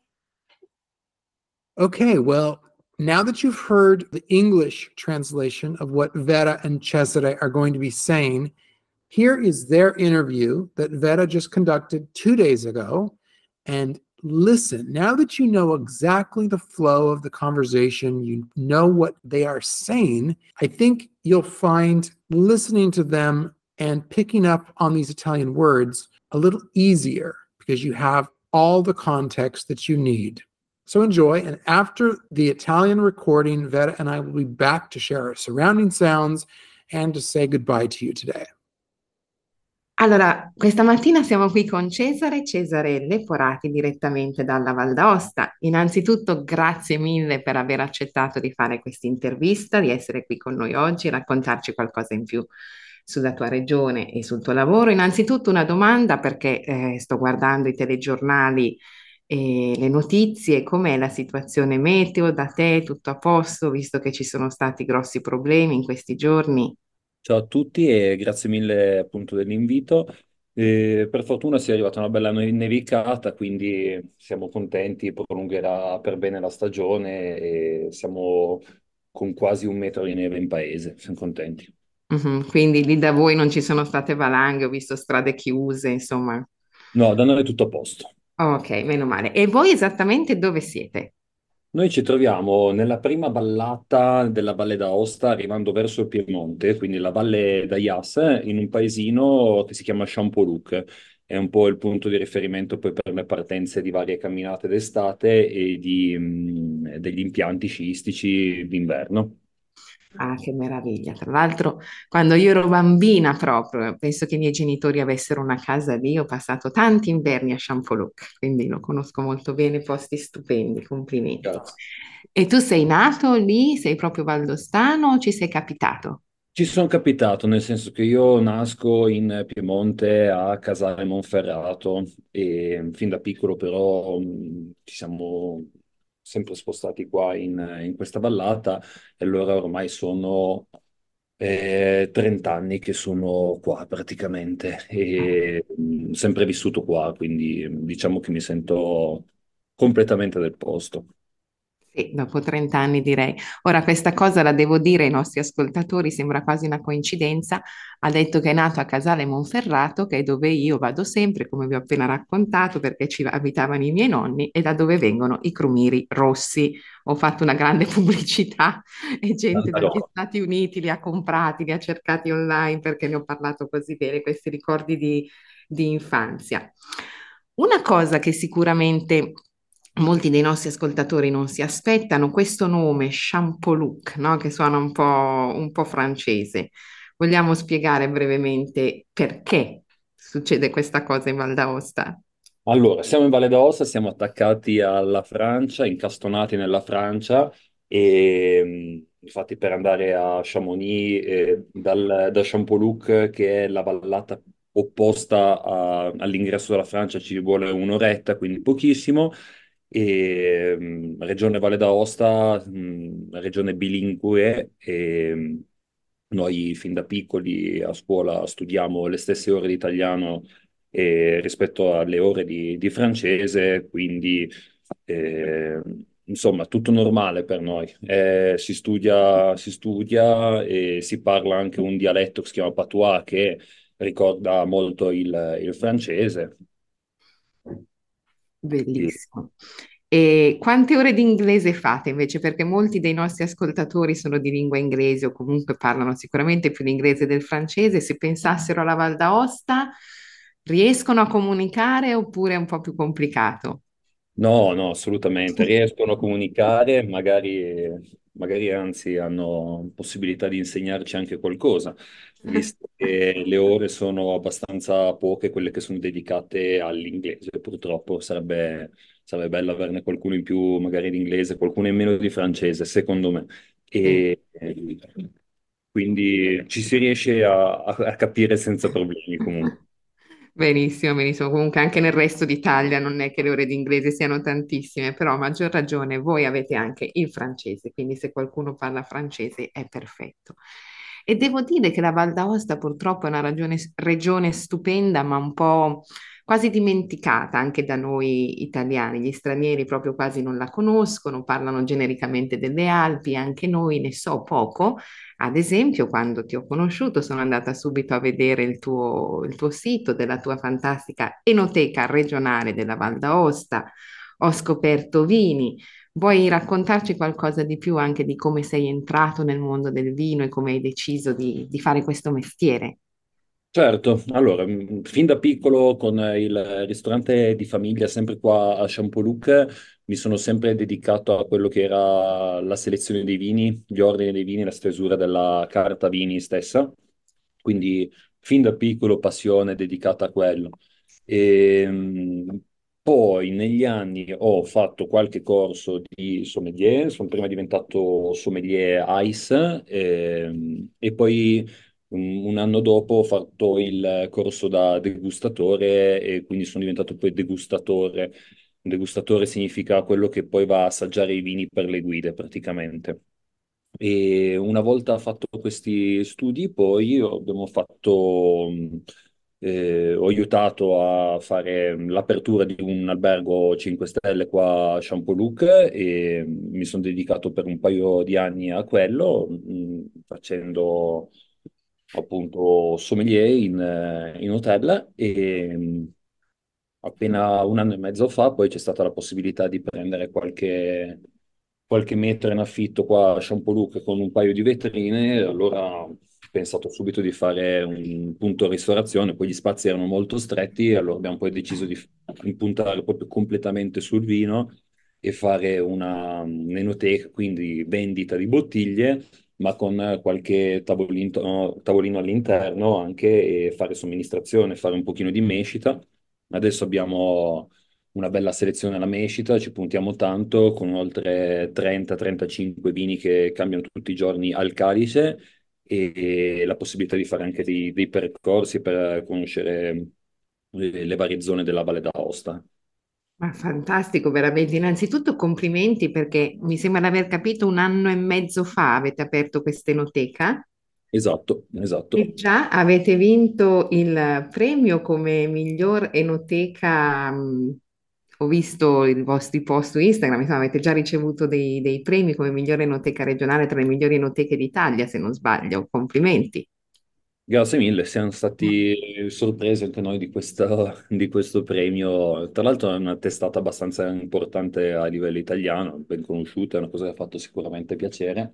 Okay, well, now that you've heard the English translation of what Vera and Cesare are going to be saying, here is their interview that Vera just conducted two days ago, and listen. Now that you know exactly the flow of the conversation, you know what they are saying, I think you'll find listening to them and picking up on these Italian words a little easier because you have all the context that you need. So enjoy, and after the Italian recording, Vera and I will be back to share our surrounding sounds and to say goodbye to you today. Allora, questa mattina siamo qui con Cesare, Cesare Leporati direttamente dalla Val d'Aosta. Innanzitutto grazie mille per aver accettato di fare questa intervista, di essere qui con noi oggi, raccontarci qualcosa in più sulla tua regione e sul tuo lavoro. Innanzitutto una domanda perché eh, sto guardando i telegiornali e le notizie, com'è la situazione meteo da te? Tutto a posto, visto che ci sono stati grossi problemi in questi giorni? Ciao a tutti e grazie mille appunto dell'invito. Eh, per fortuna si è arrivata una bella ne- nevicata, quindi siamo contenti, prolungherà per bene la stagione e siamo con quasi un metro di neve in paese, siamo contenti. Mhm, quindi lì da voi non ci sono state valanghe, ho visto strade chiuse, insomma. No, da noi è tutto a posto. Ok, meno male. E voi esattamente dove siete? Noi ci troviamo nella prima vallata della Valle d'Aosta, arrivando verso il Piemonte, quindi la Valle d'Aias, in un paesino che si chiama Champoluc. È un po' il punto di riferimento poi per le partenze di varie camminate d'estate e di, mh, degli impianti sciistici d'inverno. Ah, che meraviglia. Tra l'altro, quando io ero bambina proprio, penso che i miei genitori avessero una casa lì, ho passato tanti inverni a Champoluc, quindi lo conosco molto bene, posti stupendi, complimenti. Grazie. E tu sei nato lì, sei proprio valdostano o ci sei capitato? Ci sono capitato, nel senso che io nasco in Piemonte a Casale Monferrato e fin da piccolo però mh, ci siamo sempre spostati qua in, in questa vallata e allora ormai sono eh, trenta anni che sono qua praticamente e mh, sempre vissuto qua, quindi mh, diciamo che mi sento completamente del posto. Sì, dopo trenta anni direi. Ora, questa cosa la devo dire ai nostri ascoltatori, sembra quasi una coincidenza. Ha detto che è nato a Casale Monferrato, che è dove io vado sempre, come vi ho appena raccontato, perché ci abitavano i miei nonni e da dove vengono i crumiri rossi. Ho fatto una grande pubblicità e gente Tanta dagli roba. Stati Uniti li ha comprati, li ha cercati online perché ne ho parlato così bene, questi ricordi di, di infanzia. Una cosa che sicuramente molti dei nostri ascoltatori non si aspettano, questo nome Champoluc, no? Che suona un po', un po' francese. Vogliamo spiegare brevemente perché succede questa cosa in Val d'Aosta? Allora, siamo in Valle d'Aosta, siamo attaccati alla Francia, incastonati nella Francia e mh, infatti per andare a Chamonix eh, dal, da Champoluc, che è la vallata opposta a- all'ingresso della Francia, ci vuole un'oretta, quindi pochissimo. E, mh, Regione Valle d'Aosta, mh, regione bilingue e mh, noi fin da piccoli a scuola studiamo le stesse ore di italiano eh, rispetto alle ore di, di francese, quindi eh, insomma tutto normale per noi. Eh, si studia, si studia e si parla anche un dialetto che si chiama patois che ricorda molto il, il francese. E Bellissimo. E quante ore di inglese fate invece? Perché molti dei nostri ascoltatori sono di lingua inglese o comunque parlano sicuramente più l'inglese del francese. Se pensassero alla Val d'Aosta, riescono a comunicare oppure è un po' più complicato? No, no, assolutamente. Riescono a comunicare, magari, magari anzi hanno possibilità di insegnarci anche qualcosa, visto che le ore sono abbastanza poche, quelle che sono dedicate all'inglese. Purtroppo sarebbe, sarebbe bello averne qualcuno in più, magari di inglese, qualcuno in meno di francese, secondo me. Sì. E e quindi ci si riesce a, a a capire senza problemi comunque. Benissimo, benissimo. Comunque anche nel resto d'Italia non è che le ore di inglese siano tantissime, però a maggior ragione voi avete anche il francese, quindi se qualcuno parla francese è perfetto. E devo dire che la Val d'Aosta purtroppo è una ragione- regione stupenda, ma un po' quasi dimenticata anche da noi italiani. Gli stranieri proprio quasi non la conoscono, parlano genericamente delle Alpi, anche noi ne so poco. Ad esempio, quando ti ho conosciuto, sono andata subito a vedere il tuo, il tuo sito della tua fantastica Enoteca regionale della Val d'Aosta. Ho scoperto vini. Vuoi raccontarci qualcosa di più anche di come sei entrato nel mondo del vino e come hai deciso di, di fare questo mestiere? Certo, allora, mh, fin da piccolo con il ristorante di famiglia, sempre qua a Champoluc, mi sono sempre dedicato a quello che era la selezione dei vini, gli ordini dei vini, la stesura della carta vini stessa. Quindi fin da piccolo passione dedicata a quello. E, mh, poi negli anni ho fatto qualche corso di sommelier, sono prima diventato sommelier ice ehm, e poi un, un anno dopo ho fatto il corso da degustatore e quindi sono diventato poi degustatore. Un degustatore significa quello che poi va a assaggiare i vini per le guide praticamente. E una volta fatto questi studi, poi abbiamo fatto, mh, eh, ho aiutato a fare l'apertura di un albergo cinque stelle qua a Champoluc e mi sono dedicato per un paio di anni a quello, mh, facendo appunto sommelier in, eh, in hotel e mh, appena un anno e mezzo fa poi c'è stata la possibilità di prendere qualche, qualche metro in affitto qua a Champoluc con un paio di vetrine, allora ho pensato subito di fare un punto ristorazione, poi gli spazi erano molto stretti, allora abbiamo poi deciso di impuntare proprio completamente sul vino e fare una, un'enoteca, quindi vendita di bottiglie ma con qualche tavolino, tavolino all'interno anche e fare somministrazione, fare un pochino di mescita. Adesso abbiamo una bella selezione alla mescita, ci puntiamo tanto con oltre trenta trentacinque vini che cambiano tutti i giorni al calice e, e la possibilità di fare anche dei, dei percorsi per conoscere le, le varie zone della Valle d'Aosta. Ma fantastico, veramente. Innanzitutto complimenti perché mi sembra di aver capito un anno e mezzo fa avete aperto questa enoteca Esatto, esatto. e già avete vinto il premio come miglior enoteca. Mh, ho visto i vostri post su Instagram, insomma, avete già ricevuto dei, dei premi come migliore enoteca regionale tra le migliori enoteche d'Italia, se non sbaglio. Complimenti. Grazie mille, siamo stati sorpresi anche noi di questo, di questo premio. Tra l'altro è una testata abbastanza importante a livello italiano, ben conosciuta, è una cosa che ha fatto sicuramente piacere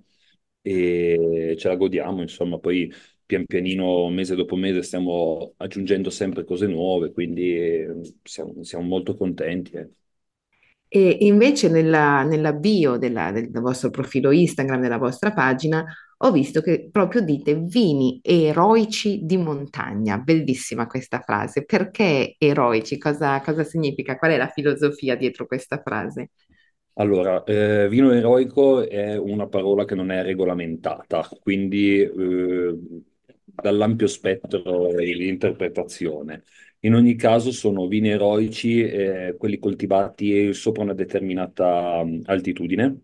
e ce la godiamo, insomma, poi pian pianino, mese dopo mese, stiamo aggiungendo sempre cose nuove, quindi eh, siamo, siamo molto contenti. eh. E invece nella, nella bio della- del vostro profilo Instagram, della vostra pagina, ho visto che proprio dite vini eroici di montagna. Bellissima questa frase. Perché eroici? Cosa, cosa significa? Qual è la filosofia dietro questa frase? Allora, eh, vino eroico è una parola che non è regolamentata, quindi eh, dall'ampio spettro di interpretazione. In ogni caso sono vini eroici, eh, quelli coltivati sopra una determinata mm, altitudine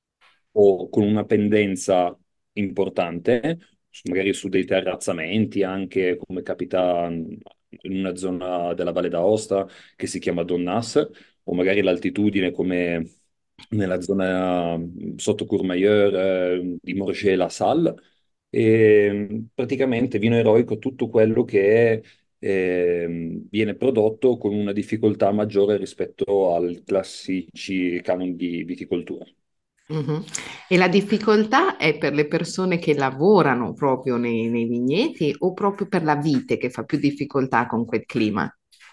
o con una pendenza importante, su- magari su dei terrazzamenti, anche come capita mm, in una zona della Valle d'Aosta che si chiama Donnas, o magari l'altitudine come nella zona mm, sotto Courmayeur eh, di Morges-la-Salle. E mm, praticamente vino eroico tutto quello che è, ehm, viene prodotto con una difficoltà maggiore rispetto ai classici canoni di viticoltura. Mhm. E la difficoltà è per le persone che lavorano proprio nei, nei vigneti o proprio per la vite che fa più difficoltà con quel clima?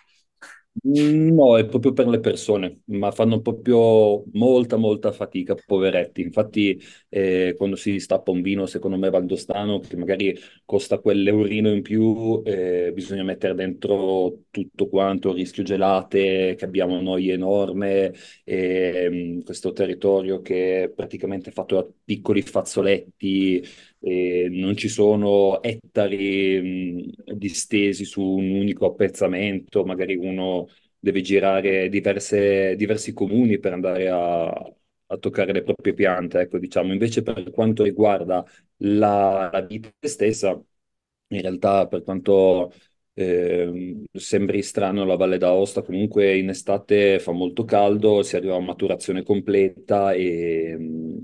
No, è proprio per le persone, ma fanno proprio molta, molta fatica, poveretti. Infatti, eh, quando si stappa un vino, secondo me, valdostano, che magari costa quell'eurino in più, eh, bisogna mettere dentro tutto quanto, il rischio gelate, che abbiamo noi enorme, e, mh, questo territorio che è praticamente fatto da piccoli fazzoletti, e non ci sono ettari, mh, distesi su un unico appezzamento, magari uno deve girare diverse- diversi comuni per andare a, a toccare le proprie piante, ecco, diciamo. Invece per quanto riguarda la, la vite stessa, in realtà per quanto Eh, sembri strano, la Valle d'Aosta comunque in estate fa molto caldo, si arriva a maturazione completa e,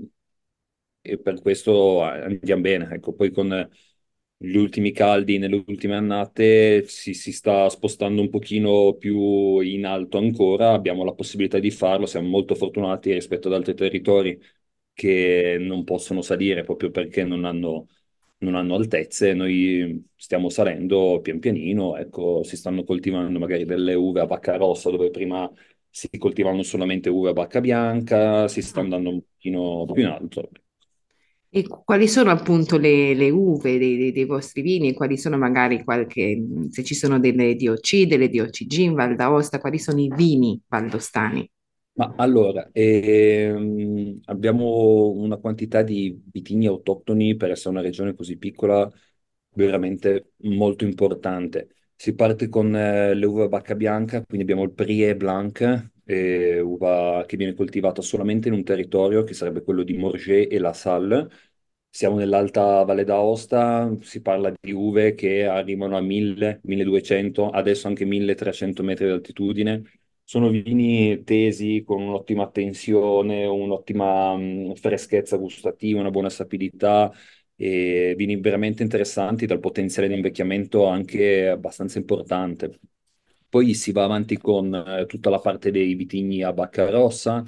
e per questo andiamo bene. Ecco, poi con gli ultimi caldi nelle ultime annate si, si sta spostando un pochino più in alto ancora, abbiamo la possibilità di farlo, siamo molto fortunati rispetto ad altri territori che non possono salire proprio perché non hanno, non hanno altezze. Noi stiamo salendo pian pianino, ecco, si stanno coltivando magari delle uve a bacca rossa dove prima si coltivavano solamente uve a bacca bianca, si sta andando un pochino più in alto. E quali sono appunto le, le uve dei, dei- dei vostri vini e quali sono magari qualche, se ci sono delle D O C, delle D O C G in Val d'Aosta, quali sono i vini valdostani? Ma allora, ehm, abbiamo una quantità di vitigni autoctoni per essere una regione così piccola veramente molto importante. Si parte con eh, le uve a bacca bianca, quindi abbiamo il Brie Blanc, eh, uva che viene coltivata solamente in un territorio che sarebbe quello di Morges e La Salle. Siamo nell'Alta Valle d'Aosta, si parla di uve che arrivano a mille, milleduecento, adesso anche milletrecento metri di altitudine. Sono vini tesi con un'ottima tensione, un'ottima mh, freschezza gustativa, una buona sapidità e vini veramente interessanti dal potenziale di invecchiamento anche abbastanza importante. Poi si va avanti con eh, tutta la parte dei vitigni a bacca rossa,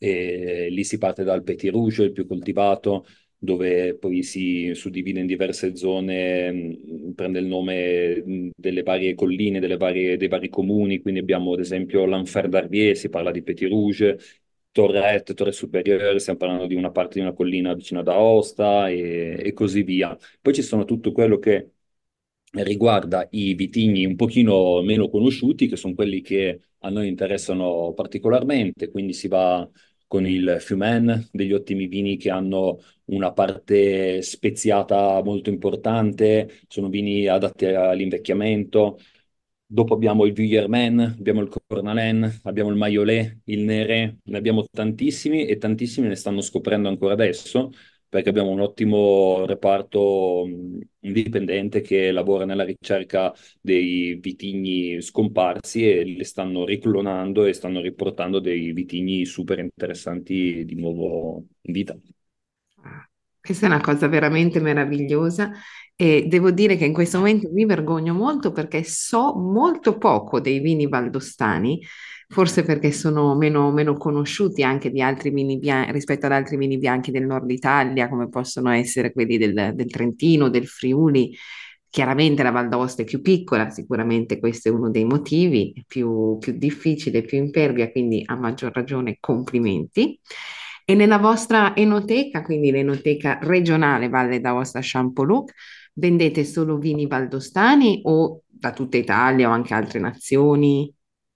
e lì si parte dal Petit Rouge, il più coltivato, dove poi si suddivide in diverse zone, mh, prende il nome mh, delle varie colline, delle varie- dei vari comuni, quindi abbiamo ad esempio l'Enfer d'Arviers, si parla di Petit Rouge, Torrette, Torre Superiore, stiamo parlando di una parte di una collina vicino ad Aosta e, e così via. Poi ci sono tutto quello che riguarda i vitigni un pochino meno conosciuti, che sono quelli che a noi interessano particolarmente, quindi si va con il Fumen, degli ottimi vini che hanno una parte speziata molto importante, sono vini adatti all'invecchiamento. Dopo abbiamo il Vuillermin, abbiamo il Cornalen, abbiamo il Maiolet, il Nere, ne abbiamo tantissimi e tantissimi ne stanno scoprendo ancora adesso perché abbiamo un ottimo reparto mh, indipendente che lavora nella ricerca dei vitigni scomparsi e li stanno riclonando e stanno riportando dei vitigni super interessanti di nuovo in vita. Ah, questa è una cosa veramente meravigliosa e devo dire che in questo momento mi vergogno molto perché so molto poco dei vini valdostani, forse perché sono meno, meno conosciuti anche di altri vini bianchi rispetto ad altri vini bianchi del nord Italia, come possono essere quelli del, del Trentino, del Friuli. Chiaramente la Val d'Aosta è più piccola, sicuramente questo è uno dei motivi, è più, più difficile, più impervia, quindi a maggior ragione complimenti. E nella vostra enoteca, quindi l'enoteca regionale Valle d'Aosta Champoluc, vendete solo vini valdostani o da tutta Italia o anche altre nazioni?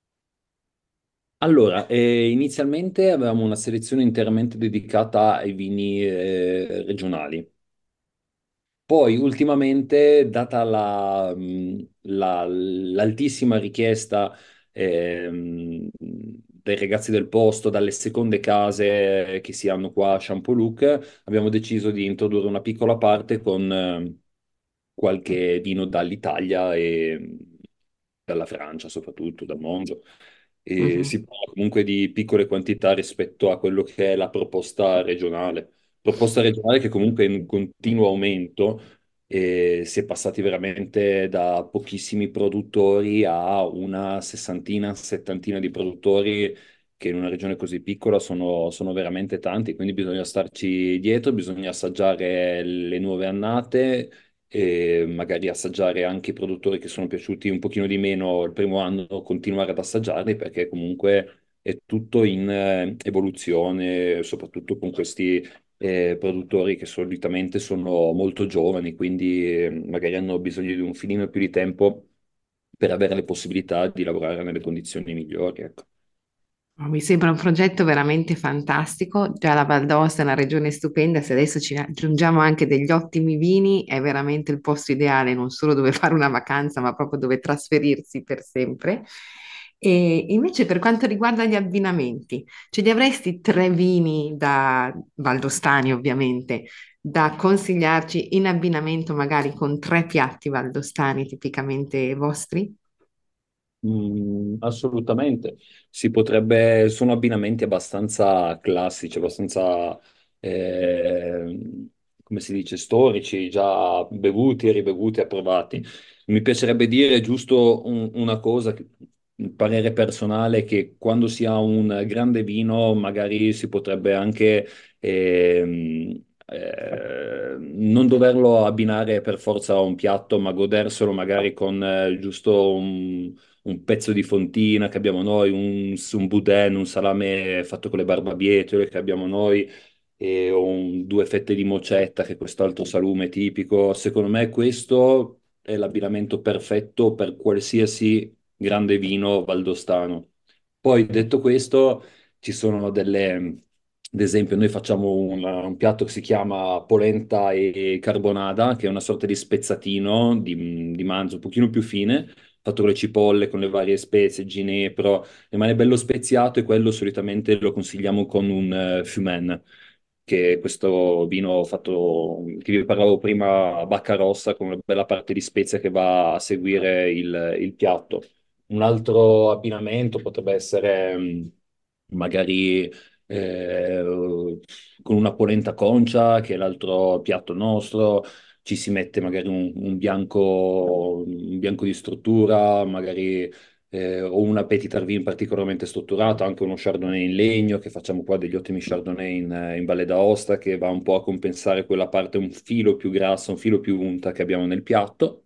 Allora, eh, inizialmente avevamo una selezione interamente dedicata ai vini eh, regionali. Poi ultimamente, data la, mh, la- l'altissima richiesta ehm, dai ragazzi del posto, dalle seconde case che si hanno qua a Champoluc, abbiamo deciso di introdurre una piccola parte con eh, qualche vino dall'Italia e dalla Francia, soprattutto dal mondo. E Mhm. si parla comunque di piccole quantità rispetto a quello che è la proposta regionale. Proposta regionale che comunque è in continuo aumento e si è passati veramente da pochissimi produttori a una sessantina, settantina di produttori che in una regione così piccola sono, sono veramente tanti, quindi bisogna starci dietro, bisogna assaggiare le nuove annate e magari assaggiare anche i produttori che sono piaciuti un pochino di meno il primo anno, continuare ad assaggiarli perché comunque è tutto in eh, evoluzione, soprattutto con questi eh, produttori che solitamente sono molto giovani, quindi eh, magari hanno bisogno di un filino più di tempo per avere le possibilità di lavorare nelle condizioni migliori, ecco. Oh, mi sembra un progetto veramente fantastico. Già la Val d'Aosta è una regione stupenda. Se adesso ci aggiungiamo anche degli ottimi vini, è veramente il posto ideale, non solo dove fare una vacanza, ma proprio dove trasferirsi per sempre. E invece per quanto riguarda gli abbinamenti, ce li avresti tre vini da valdostani, ovviamente, da consigliarci in abbinamento magari con tre piatti valdostani tipicamente vostri? Mm, assolutamente. Si potrebbe, sono abbinamenti abbastanza classici, abbastanza, eh, come si dice, storici, già bevuti e ribevuti e approvati. Mi piacerebbe dire giusto un- una cosa, che- un parere personale, che quando si ha un grande vino magari si potrebbe anche ehm, eh, non doverlo abbinare per forza a un piatto, ma goderselo magari con eh, giusto un un pezzo di fontina che abbiamo noi, un, un boudin, un salame fatto con le barbabietole che abbiamo noi, e, o un- due fette di mocetta, che è quest'altro salume tipico. Secondo me questo è l'abbinamento perfetto per qualsiasi grande vino valdostano. Poi, detto questo, ci sono delle... Ad esempio, noi facciamo un, un piatto che si chiama polenta e carbonara, che è una sorta di spezzatino di, di manzo un pochino più fine, fatto con le cipolle, con le varie spezie, ginepro, rimane bello speziato, e quello solitamente lo consigliamo con un eh, Fumen, che è questo vino fatto, che vi parlavo prima, a bacca rossa, con una bella parte di spezia che va a seguire il, il piatto. Un altro abbinamento potrebbe essere mh, magari eh, con una polenta concia, che è l'altro piatto nostro, ci si mette magari un, un bianco, un bianco di struttura, magari eh, o una petit arvin particolarmente strutturato, anche uno chardonnay in legno, che facciamo qua degli ottimi chardonnay in, in Valle d'Aosta, che va un po' a compensare quella parte un filo più grassa, un filo più unta che abbiamo nel piatto.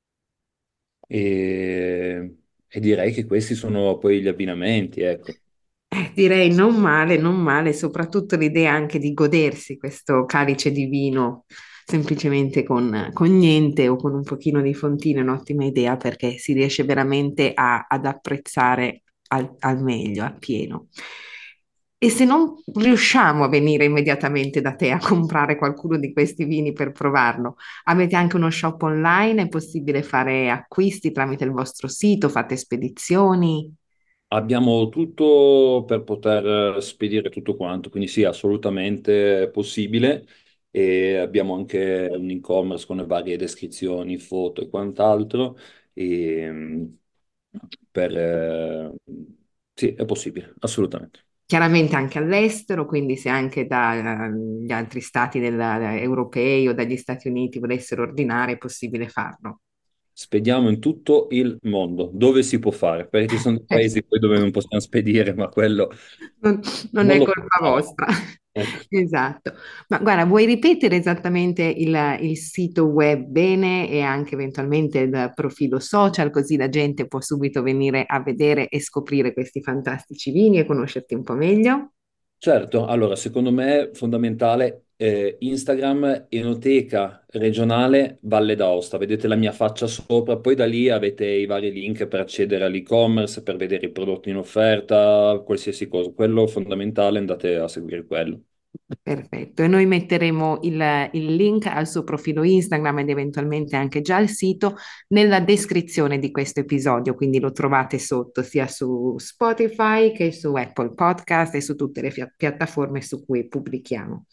E, e direi che questi sono poi gli abbinamenti, ecco. Eh, direi non male, non male, soprattutto l'idea anche di godersi questo calice di vino semplicemente con, con niente o con un pochino di fontine, è un'ottima idea perché si riesce veramente a- ad apprezzare al, al meglio, appieno. E se non riusciamo a venire immediatamente da te a comprare qualcuno di questi vini per provarlo, avete anche uno shop online? È possibile fare acquisti tramite il vostro sito? Fate spedizioni? Abbiamo tutto per poter spedire tutto quanto, quindi sì, assolutamente possibile. E abbiamo anche un e-commerce con le varie descrizioni, foto e quant'altro. E, mm, per, eh, sì, è possibile, assolutamente. Chiaramente anche all'estero, quindi se anche dagli altri stati del- europei o dagli Stati Uniti volessero ordinare, è possibile farlo. Spediamo in tutto il mondo, dove si può fare, perché ci sono dei Eh, paesi poi dove non possiamo spedire, ma quello non, non non è lo colpa facciamo. vostra. Ecco. Esatto. Ma guarda, vuoi ripetere esattamente il, il sito web bene e anche eventualmente il profilo social, così la gente può subito venire a vedere e scoprire questi fantastici vini e conoscerti un po' meglio? Certo, allora secondo me è fondamentale eh, Instagram, Enoteca regionale Valle d'Aosta, vedete la mia faccia sopra, poi da lì avete i vari link per accedere all'e-commerce, per vedere i prodotti in offerta, qualsiasi cosa, quello fondamentale, andate a seguire quello. Perfetto, e noi metteremo il, il link al suo profilo Instagram ed eventualmente anche già al sito nella descrizione di questo episodio, quindi lo trovate sotto sia su Spotify che su Apple Podcast e su tutte le fia- piattaforme su cui pubblichiamo.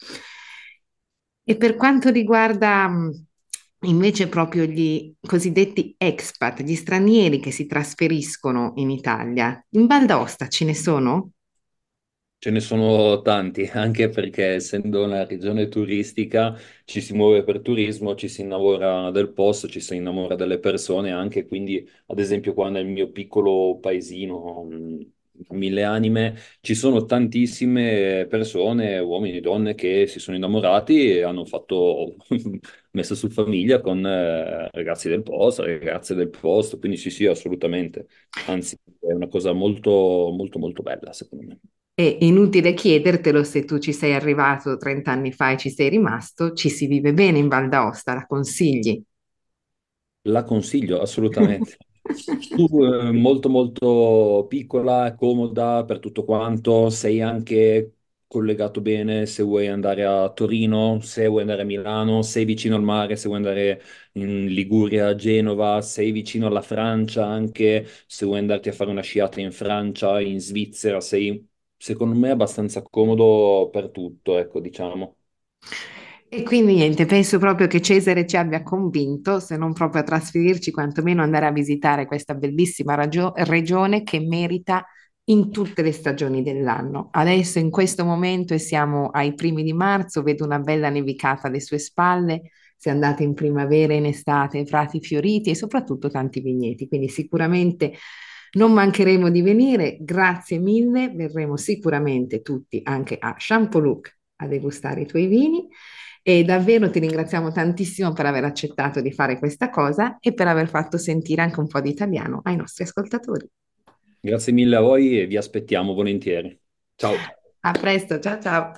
E per quanto riguarda mh, invece proprio gli cosiddetti expat, gli stranieri che si trasferiscono in Italia, in Val d'Aosta ce ne sono? Ce ne sono tanti, anche perché essendo una regione turistica ci si muove per turismo, ci si innamora del posto, ci si innamora delle persone anche, quindi ad esempio qua nel mio piccolo paesino, mh, Mille Anime, ci sono tantissime persone, uomini e donne, che si sono innamorati e hanno fatto messa su famiglia con eh, ragazzi del posto, ragazze del posto, quindi sì, sì, assolutamente. Anzi, è una cosa molto, molto, molto bella, secondo me. È inutile chiedertelo se tu ci sei arrivato trenta anni fa e ci sei rimasto, ci si vive bene in Val d'Aosta, la consigli? La consiglio assolutamente. Su, eh, molto molto piccola, comoda per tutto quanto, sei anche collegato bene, se vuoi andare a Torino, se vuoi andare a Milano, sei vicino al mare, se vuoi andare in Liguria, Genova, sei vicino alla Francia anche, se vuoi andarti a fare una sciata in Francia, in Svizzera, sei secondo me abbastanza comodo per tutto, ecco, diciamo. E quindi niente, penso proprio che Cesare ci abbia convinto, se non proprio a trasferirci, quantomeno andare a visitare questa bellissima ragio- regione che merita in tutte le stagioni dell'anno. Adesso in questo momento e siamo ai primi di marzo, vedo una bella nevicata alle sue spalle, se andate in primavera e in estate, prati fioriti e soprattutto tanti vigneti, quindi sicuramente non mancheremo di venire. Grazie mille, verremo sicuramente tutti anche a Champoluc a degustare i tuoi vini. E davvero ti ringraziamo tantissimo per aver accettato di fare questa cosa e per aver fatto sentire anche un po' di italiano ai nostri ascoltatori. Grazie mille a voi e vi aspettiamo volentieri. Ciao. A presto, ciao ciao.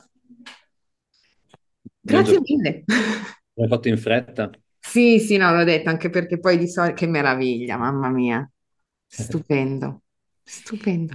Buona Grazie giornata. mille. L'hai fatto in fretta? Sì, sì, no, l'ho detto anche perché poi di solito, che meraviglia, mamma mia, stupendo, stupendo.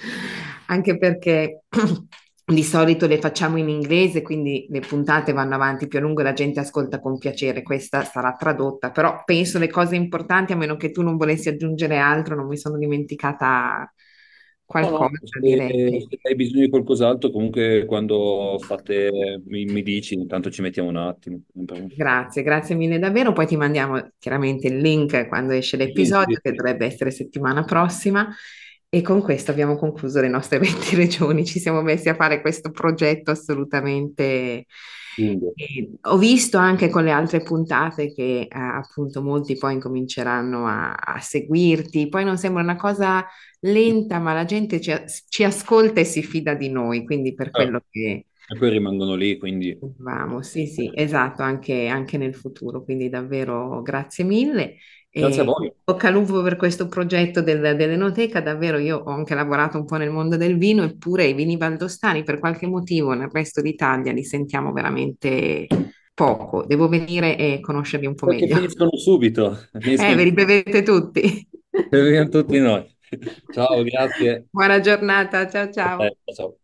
Anche perché di solito le facciamo in inglese, quindi le puntate vanno avanti più a lungo e la gente ascolta con piacere. Questa sarà tradotta, però penso le cose importanti, a meno che tu non volessi aggiungere altro, non mi sono dimenticata No, no, qualcosa, se, direi che... se hai bisogno di qualcos'altro, comunque quando fate, mi, mi dici, intanto ci mettiamo un attimo. Grazie, grazie mille davvero. Poi ti mandiamo chiaramente il link quando esce Sì, l'episodio, sì, che dovrebbe essere settimana prossima. E con questo abbiamo concluso le nostre venti regioni. Ci siamo messi a fare questo progetto assolutamente. lungo. E ho visto anche con le altre puntate che eh, appunto molti poi incominceranno a, a seguirti. Poi non sembra una cosa lenta, ma la gente ci, ci ascolta e si fida di noi. Quindi per Ah, quello che e poi rimangono lì, quindi vamo, sì, sì, esatto, anche, anche nel futuro, quindi davvero grazie mille. grazie a E voi. bocca al lupo per questo progetto del- dell'Enoteca, davvero io ho anche lavorato un po' nel mondo del vino, eppure i vini valdostani per qualche motivo nel resto d'Italia li sentiamo veramente poco. Devo venire e conoscerli un po' Perché meglio. finiscono subito, Eh, finiscono ve li bevete tutti. per tutti noi. Ciao, grazie. Buona giornata, ciao ciao. Eh, ciao.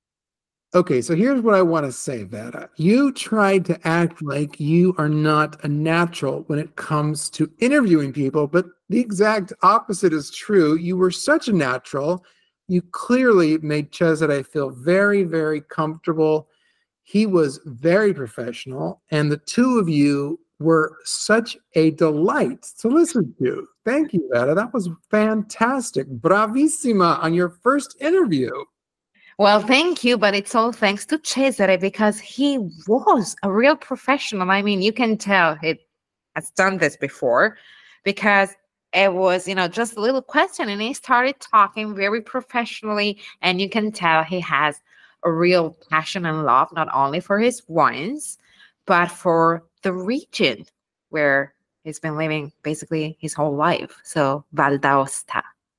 Okay, so here's what I want to say, Vera. You tried to act like you are not a natural when it comes to interviewing people, but the exact opposite is true. You were such a natural. You clearly made Cesare feel very, very comfortable. He was very professional, and the two of you were such a delight to listen to. Thank you, Vera. That was fantastic. Bravissima on your first interview. Well, thank you, but it's all thanks to Cesare because he was a real professional. I mean, you can tell he has done this before because it was, you know, just a little question and he started talking very professionally. And you can tell he has a real passion and love, not only for his wines, but for the region where he's been living basically his whole life. So, Val d'Aosta.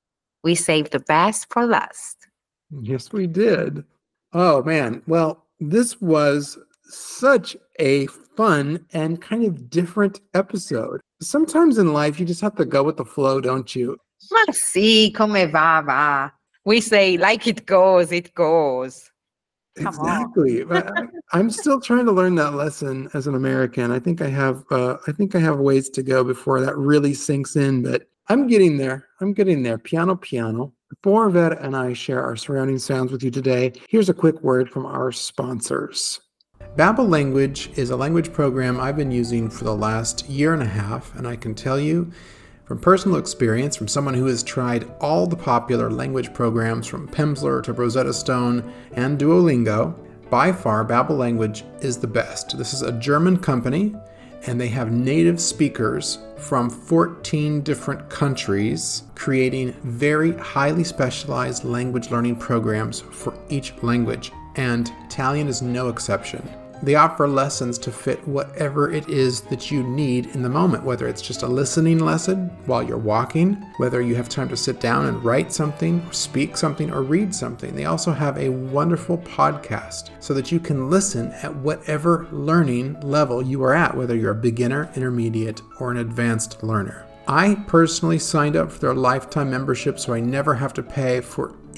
We saved the best for last. Yes, we did. Oh, man. Well, this was such a fun and kind of different episode. Sometimes in life, you just have to go with the flow, don't you? Ma sì, come va, va. We say, like it goes, it goes. Come on. Exactly. But I, I'm still trying to learn that lesson as an American. I think I have uh, I think I have ways to go before that really sinks in, but I'm getting there. I'm getting there. Piano, piano. Before Vera and I share our surrounding sounds with you today, here's a quick word from our sponsors. Babbel Language is a language program I've been using for the last year and a half, and I can tell you from personal experience, from someone who has tried all the popular language programs from Pimsleur to Rosetta Stone and Duolingo, by far Babbel Language is the best. This is a German company, and they have native speakers from fourteen different countries creating very highly specialized language learning programs for each language, and Italian is no exception. They offer lessons to fit whatever it is that you need in the moment, whether it's just a listening lesson while you're walking, whether you have time to sit down and write something, or speak something, or read something. They also have a wonderful podcast so that you can listen at whatever learning level you are at, whether you're a beginner, intermediate, or an advanced learner. I personally signed up for their lifetime membership so I never have to pay for any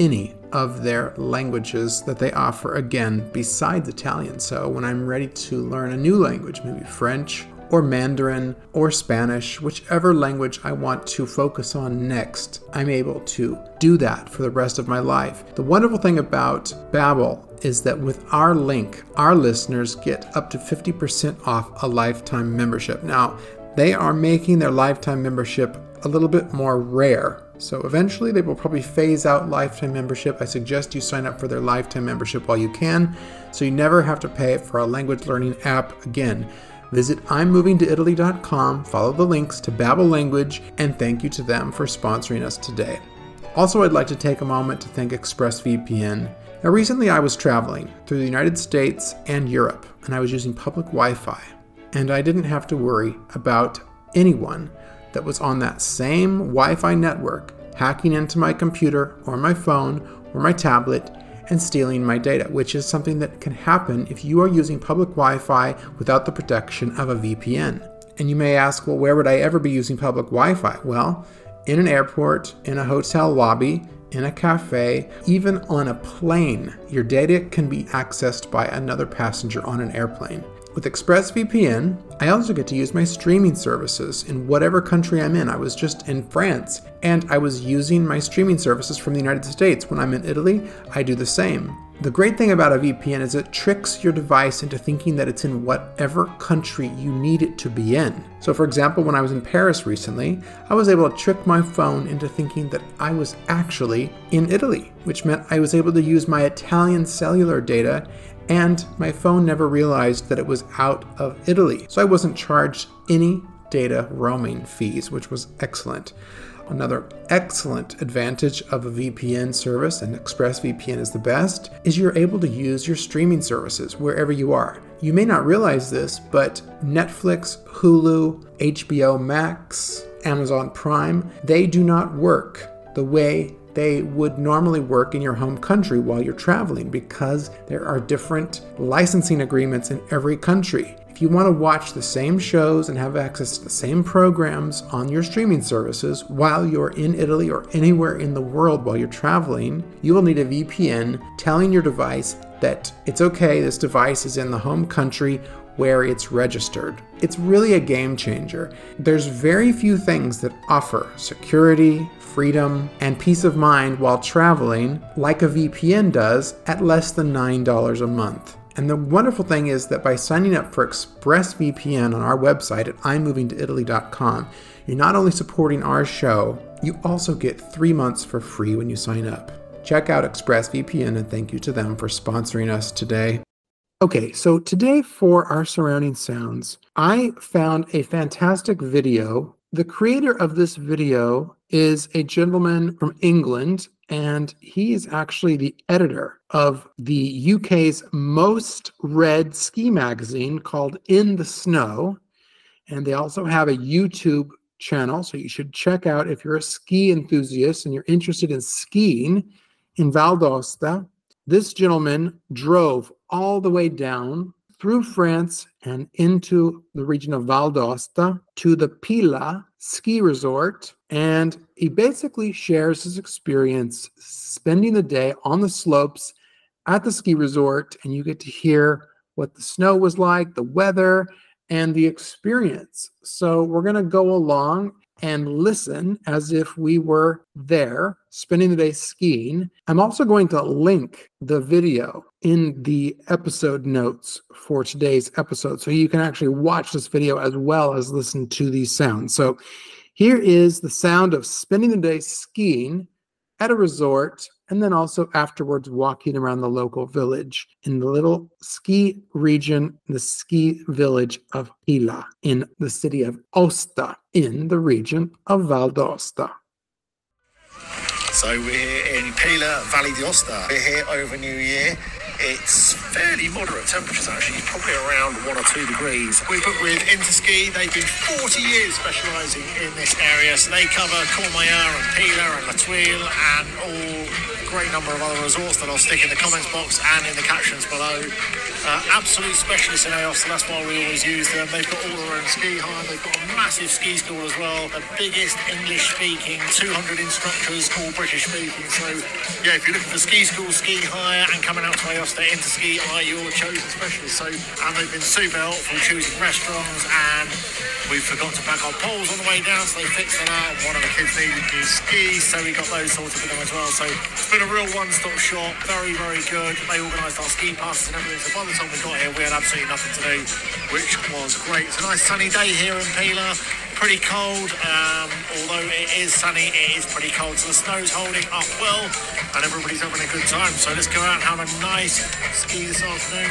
of their languages that they offer, again, besides Italian. So when I'm ready to learn a new language, maybe French or Mandarin or Spanish, whichever language I want to focus on next, I'm able to do that for the rest of my life. The wonderful thing about Babbel is that with our link, our listeners get up to fifty percent off a lifetime membership. Now, they are making their lifetime membership a little bit more rare. So eventually they will probably phase out lifetime membership. I suggest you sign up for their lifetime membership while you can, so you never have to pay for a language learning app again. Visit I'm moving to Italy dot com, follow the links to Babbel Language, and thank you to them for sponsoring us today. Also, I'd like to take a moment to thank ExpressVPN. Now, recently I was traveling through the United States and Europe, and I was using public Wi-Fi, and I didn't have to worry about anyone that was on that same Wi-Fi network hacking into my computer or my phone or my tablet and stealing my data, which is something that can happen if you are using public Wi-Fi without the protection of a V P N. And you may ask, well, where would I ever be using public Wi-Fi? Well, in an airport, in a hotel lobby, in a cafe, even on a plane, your data can be accessed by another passenger on an airplane. With ExpressVPN, I also get to use my streaming services in whatever country I'm in. I was just in France, and I was using my streaming services from the United States. When I'm in Italy, I do the same. The great thing about a V P N is it tricks your device into thinking that it's in whatever country you need it to be in. So for example, when I was in Paris recently, I was able to trick my phone into thinking that I was actually in Italy, which meant I was able to use my Italian cellular data, and my phone never realized that it was out of Italy. So I wasn't charged any data roaming fees, which was excellent. Another excellent advantage of a V P N service, and ExpressVPN is the best, is you're able to use your streaming services wherever you are. You may not realize this, but Netflix, Hulu, H B O Max, Amazon Prime, they do not work the way they would normally work in your home country while you're traveling, because there are different licensing agreements in every country. If you want to watch the same shows and have access to the same programs on your streaming services while you're in Italy or anywhere in the world while you're traveling, you will need a V P N telling your device that it's okay, this device is in the home country where it's registered. It's really a game changer. There's very few things that offer security, freedom, and peace of mind while traveling like a V P N does at less than nine dollars a month. And the wonderful thing is that by signing up for ExpressVPN on our website at I'm moving to Italy dot com, you're not only supporting our show, you also get three months for free when you sign up. Check out ExpressVPN, and thank you to them for sponsoring us today. Okay, so today for our surrounding sounds, I found a fantastic video. The creator of this video is a gentleman from England, and he is actually the editor of the U K's most read ski magazine called In the Snow. And they also have a YouTube channel, so you should check out if you're a ski enthusiast and you're interested in skiing in Val d'Aosta. This gentleman drove all the way down through France and into the region of Val d'Aosta to the Pila ski resort, and he basically shares his experience spending the day on the slopes at the ski resort, and you get to hear what the snow was like, the weather, and the experience. So we're going to go along and listen as if we were there spending the day skiing. I'm also going to link the video in the episode notes for today's episode, so you can actually watch this video as well as listen to these sounds. So here is the sound of spending the day skiing at a resort, and then also afterwards walking around the local village in the little ski region, the ski village of Pila in the city of Aosta in the region of Val d'Aosta. So we're here in Pila, Valley d'Aosta. We're here over New Year. It's fairly moderate temperatures actually, probably around one or two degrees. We put with Interski. They've been forty years specialising in this area, so they cover Courmayeur and Pila and La Tuile and all great number of other resorts that I'll stick in the comments box and in the captions below. Uh, absolute specialists in Aosta, that's why we always use them. They've got all their own ski hire, they've got a massive ski school as well, the biggest English speaking, two hundred instructors, all British speaking. So yeah, if you're looking for ski school, ski hire and coming out to Aosta, Interski are your chosen specialists. So, and they've been super helpful choosing restaurants, and we forgot to pack our poles on the way down, so they fixed that out. One of the kids needed new skis, so we got those sorted with them as well. So it's been a real one-stop shop, very, very good. They organised our ski passes and everything, so by the time we got here, we had absolutely nothing to do, which was great. It's a nice sunny day here in Pila, pretty cold, um, although it is sunny, it is pretty cold, so the snow's holding up well, and everybody's having a good time. So let's go out and have a nice ski this afternoon.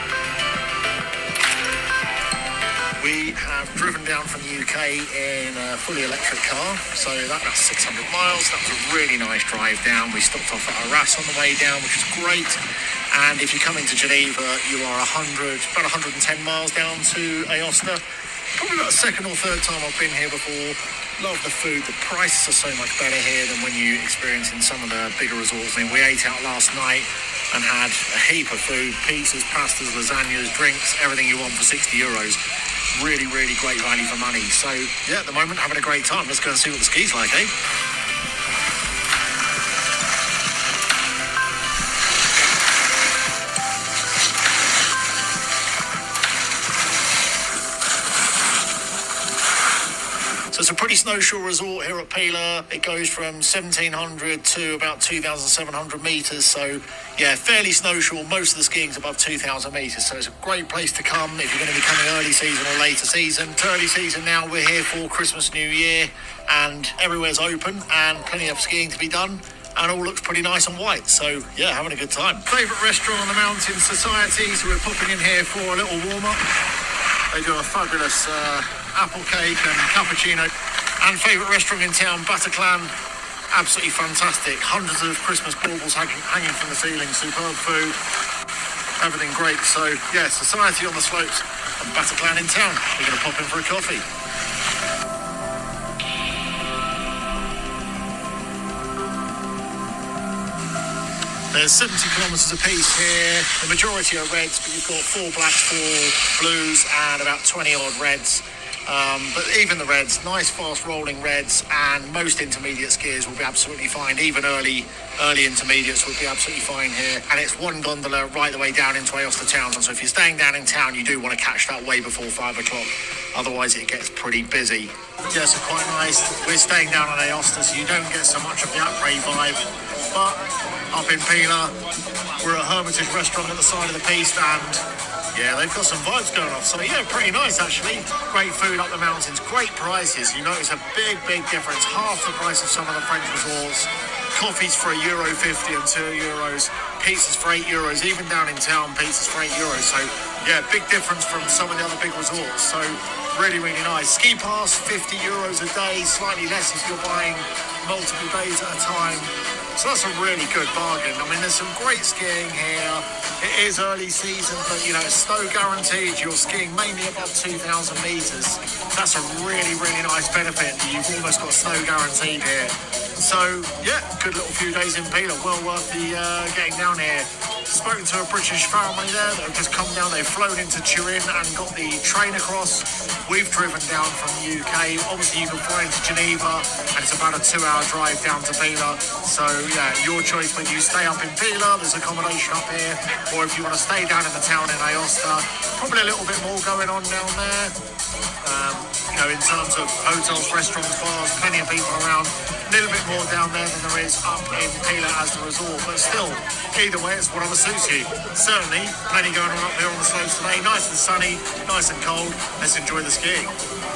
We have driven down from the U K in a fully electric car, so that was six hundred miles. That was a really nice drive down. We stopped off at Arras on the way down, which is great. And if you come into Geneva, you are one hundred, about one hundred ten miles down to Aosta. Probably about the second or third time I've been here before. Love the food. The prices are so much better here than when you experience in some of the bigger resorts. I mean, we ate out last night and had a heap of food, pizzas, pastas, lasagnas, drinks, everything you want for sixty euros. Really, really great value for money. So, yeah, at the moment, having a great time. Let's go and see what the ski's like, eh? So it's a pretty snowshore resort here at Pila. It goes from seventeen hundred to about two thousand seven hundred metres. So, yeah, fairly snowshore. Most of the skiing's above two thousand metres. So it's a great place to come if you're going to be coming early season or later season. It's early season now. We're here for Christmas, New Year, and everywhere's open and plenty of skiing to be done. And all looks pretty nice and white. So, yeah, having a good time. Favourite restaurant on the mountain, Society. So we're popping in here for a little warm-up. They do a fabulous uh, apple cake and cappuccino. And favourite restaurant in town, Bataclan, absolutely fantastic. Hundreds of Christmas baubles hanging, hanging from the ceiling, superb food, everything great. So yeah, Society on the slopes and Bataclan in town. We're going to pop in for a coffee. There's seventy kilometres a piece here. The majority are reds, but you've got four blacks, four blues, and about twenty odd reds. Um, but even the reds, nice fast rolling reds, and most intermediate skiers will be absolutely fine. Even early early intermediates will be absolutely fine here. And it's one gondola right the way down into Aosta town. So if you're staying down in town, you do want to catch that way before five o'clock. Otherwise it gets pretty busy. Yeah, so quite nice. We're staying down on Aosta, so you don't get so much of the après vibe. But up in Pila, we're at Hermitage Restaurant at the side of the piste, and yeah, they've got some vibes going off. So yeah, pretty nice actually. Great food up the mountains, great prices. You notice a big, big difference. Half the price of some of the French resorts. Coffees for a euro fifty and two euros. Pizzas for eight euros. Even down in town, pizzas for eight euros. So yeah, big difference from some of the other big resorts. So really, really nice. Ski pass, fifty euros a day. Slightly less if you're buying multiple days at a time. So that's a really good bargain. I mean, there's some great skiing here. It is early season, but, you know, it's snow guaranteed. You're skiing mainly above two thousand metres. That's a really, really nice benefit. You've almost got snow guaranteed here. So, yeah, good little few days in Pila. Well worth the uh, getting down here. Spoken to a British family there that have just come down. They've flown into Turin and got the train across. We've driven down from the U K. Obviously, you can fly into Geneva, and it's about a two-hour drive down to Pila. So, yeah, your choice when you stay up in Pila. There's accommodation up here. Or if you want to stay down in the town in Aosta, probably a little bit more going on down there. Um, you know, in terms of hotels, restaurants, bars, plenty of people around. A little bit more down there than there is up in Pila as the resort, but still, either way, it's whatever suits you. Certainly, plenty going on up here on the slopes today. Nice and sunny, nice and cold. Let's enjoy the skiing.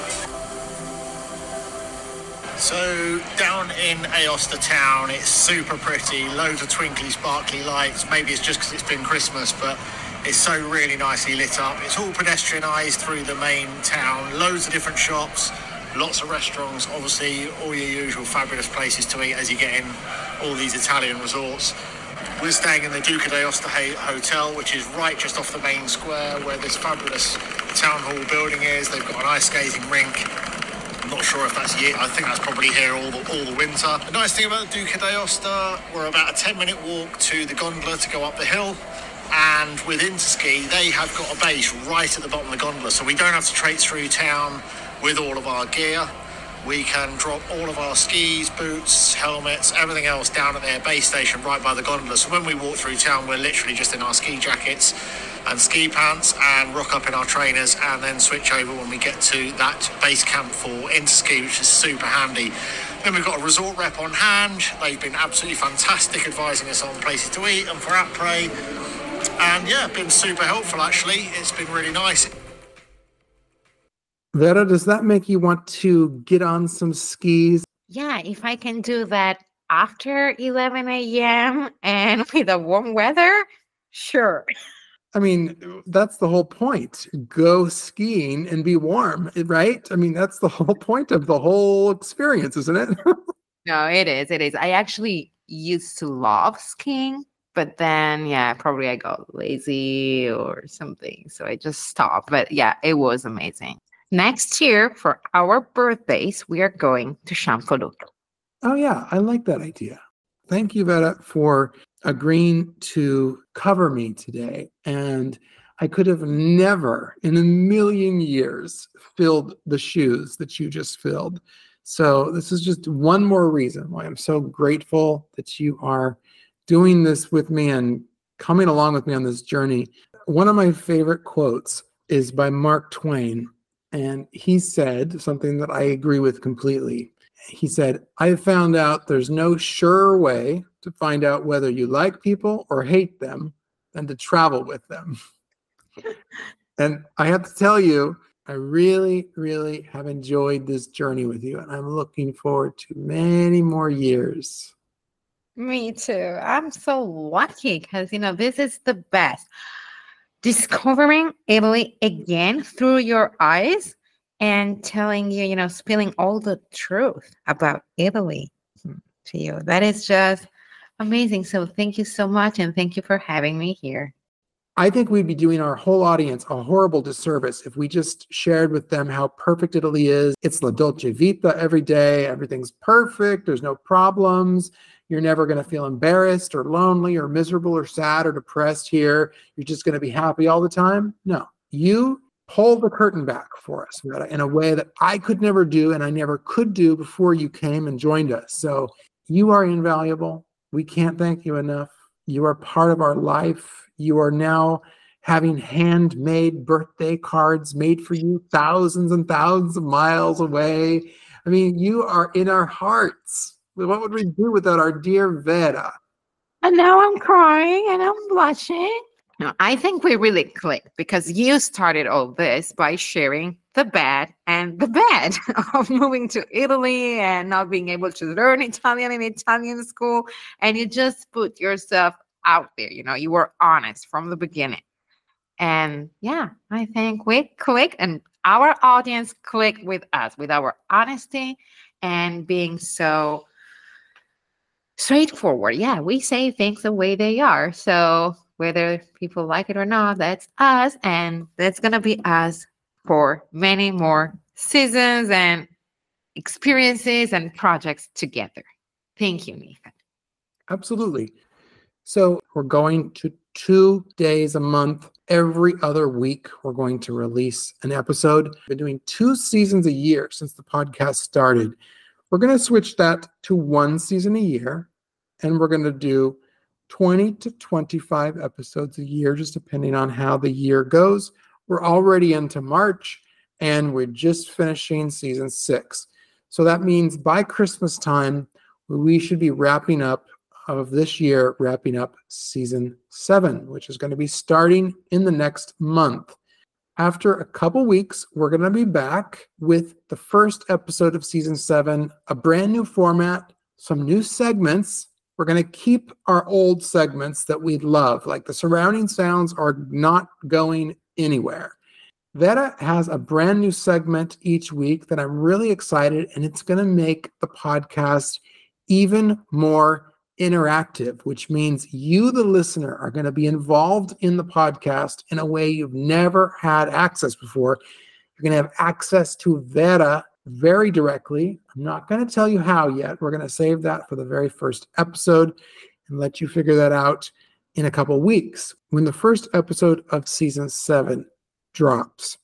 So down in Aosta town, it's super pretty, loads of twinkly, sparkly lights. Maybe it's just because it's been Christmas, but it's so really nicely lit up. It's all pedestrianised through the main town, loads of different shops, lots of restaurants, obviously all your usual fabulous places to eat as you get in all these Italian resorts. We're staying in the Duca d'Aosta Hotel, which is right just off the main square where this fabulous town hall building is. They've got an ice skating rink, I'm not sure if that's it. I think that's probably here all the, all the winter. The nice thing about the Duca d'Aosta, we're about a ten minute walk to the gondola to go up the hill. And with Interski, they have got a base right at the bottom of the gondola. So we don't have to traipse through town with all of our gear. We can drop all of our skis, boots, helmets, everything else down at their base station right by the gondola. So when we walk through town, we're literally just in our ski jackets and ski pants and rock up in our trainers and then switch over when we get to that base camp for Interski, which is super handy. Then we've got a resort rep on hand. They've been absolutely fantastic advising us on places to eat and for après. And yeah, been super helpful actually. It's been really nice. Vera, does that make you want to get on some skis? Yeah, if I can do that after eleven a.m. and with the warm weather, sure. I mean, that's the whole point. Go skiing and be warm, right? I mean, that's the whole point of the whole experience, isn't it? No, it is. It is. I actually used to love skiing, but then, yeah, probably I got lazy or something. So I just stopped. But yeah, it was amazing. Next year, for our birthdays, we are going to Champollion. Oh, yeah. I like that idea. Thank you, Vera, for agreeing to cover me today. And I could have never in a million years filled the shoes that you just filled. So this is just one more reason why I'm so grateful that you are doing this with me and coming along with me on this journey. One of my favorite quotes is by Mark Twain. And he said something that I agree with completely. He said, I found out there's no surer way to find out whether you like people or hate them than to travel with them. And I have to tell you, I really, really have enjoyed this journey with you. And I'm looking forward to many more years. Me too. I'm so lucky because, you know, this is the best. Discovering Italy again through your eyes and telling you, you know, spilling all the truth about Italy to you. That is just amazing. So thank you so much. And thank you for having me here. I think we'd be doing our whole audience a horrible disservice if we just shared with them how perfect Italy is. It's La Dolce Vita every day. Everything's perfect. There's no problems. You're never going to feel embarrassed or lonely or miserable or sad or depressed here. You're just going to be happy all the time. No, you pull the curtain back for us, Retta, in a way that I could never do and I never could do before you came and joined us. So you are invaluable. We can't thank you enough. You are part of our life. You are now having handmade birthday cards made for you thousands and thousands of miles away. I mean, you are in our hearts. What would we do without our dear Vera? And now I'm crying and I'm blushing. No, I think we really clicked because you started all this by sharing the bad and the bad of moving to Italy and not being able to learn Italian in Italian school. And you just put yourself out there. You know, you were honest from the beginning. And yeah, I think we clicked and our audience clicked with us, with our honesty and being so straightforward. Yeah, we say things the way they are. So whether people like it or not, that's us. And that's going to be us for many more seasons and experiences and projects together. Thank you, Nathan. Absolutely. So we're going to two days a month. Every other week, we're going to release an episode. We've been doing two seasons a year since the podcast started. We're going to switch that to one season a year, and we're going to do twenty to twenty-five episodes a year, just depending on how the year goes. We're already into March, and we're just finishing season six. So that means by Christmas time, we should be wrapping up of this year, wrapping up season seven, which is going to be starting in the next month. After a couple weeks, we're going to be back with the first episode of season seven, a brand new format, some new segments. We're going to keep our old segments that we love, like the surrounding sounds are not going anywhere. Vera has a brand new segment each week that I'm really excited, and it's going to make the podcast even more interactive, which means you, the listener, are going to be involved in the podcast in a way you've never had access before. You're going to have access to Vera, very directly. I'm not going to tell you how yet. We're going to save that for the very first episode and let you figure that out in a couple weeks when the first episode of season seven drops.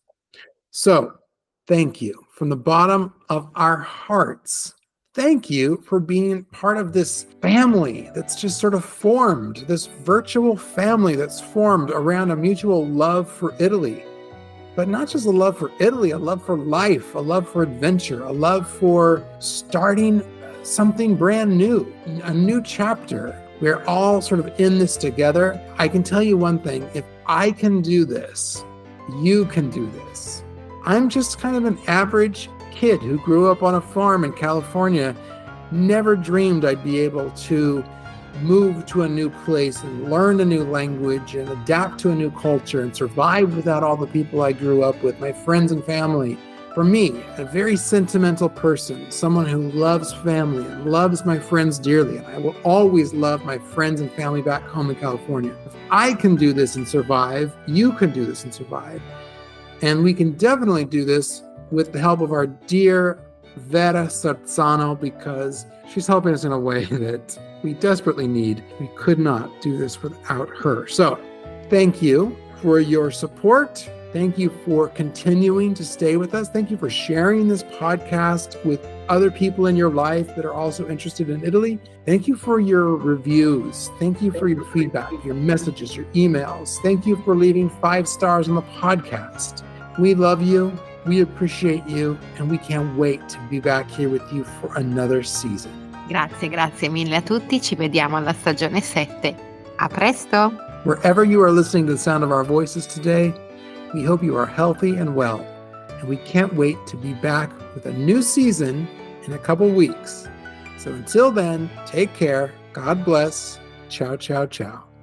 So thank you from the bottom of our hearts. Thank you for being part of this family that's just sort of formed, this virtual family that's formed around a mutual love for Italy. But not just a love for Italy, a love for life, a love for adventure, a love for starting something brand new, a new chapter. We're all sort of in this together. I can tell you one thing, if I can do this, you can do this. I'm just kind of an average kid who grew up on a farm in California, never dreamed I'd be able to move to a new place and learn a new language and adapt to a new culture and survive without all the people I grew up with, my friends and family. For me, a very sentimental person, someone who loves family and loves my friends dearly, and I will always love my friends and family back home in California. If I can do this and survive, you can do this and survive. And we can definitely do this with the help of our dear Vera Sarzano, because she's helping us in a way that we desperately need. We could not do this without her. So thank you for your support. Thank you for continuing to stay with us. Thank you for sharing this podcast with other people in your life that are also interested in Italy. Thank you for your reviews. Thank you for your feedback, your messages, your emails. Thank you for leaving five stars on the podcast. We love you. We appreciate you, and we can't wait to be back here with you for another season. Grazie, grazie mille a tutti. Ci vediamo alla stagione sette. A presto. Wherever you are listening to the sound of our voices today, we hope you are healthy and well, and we can't wait to be back with a new season in a couple weeks. So until then, take care. God bless. Ciao, ciao, ciao.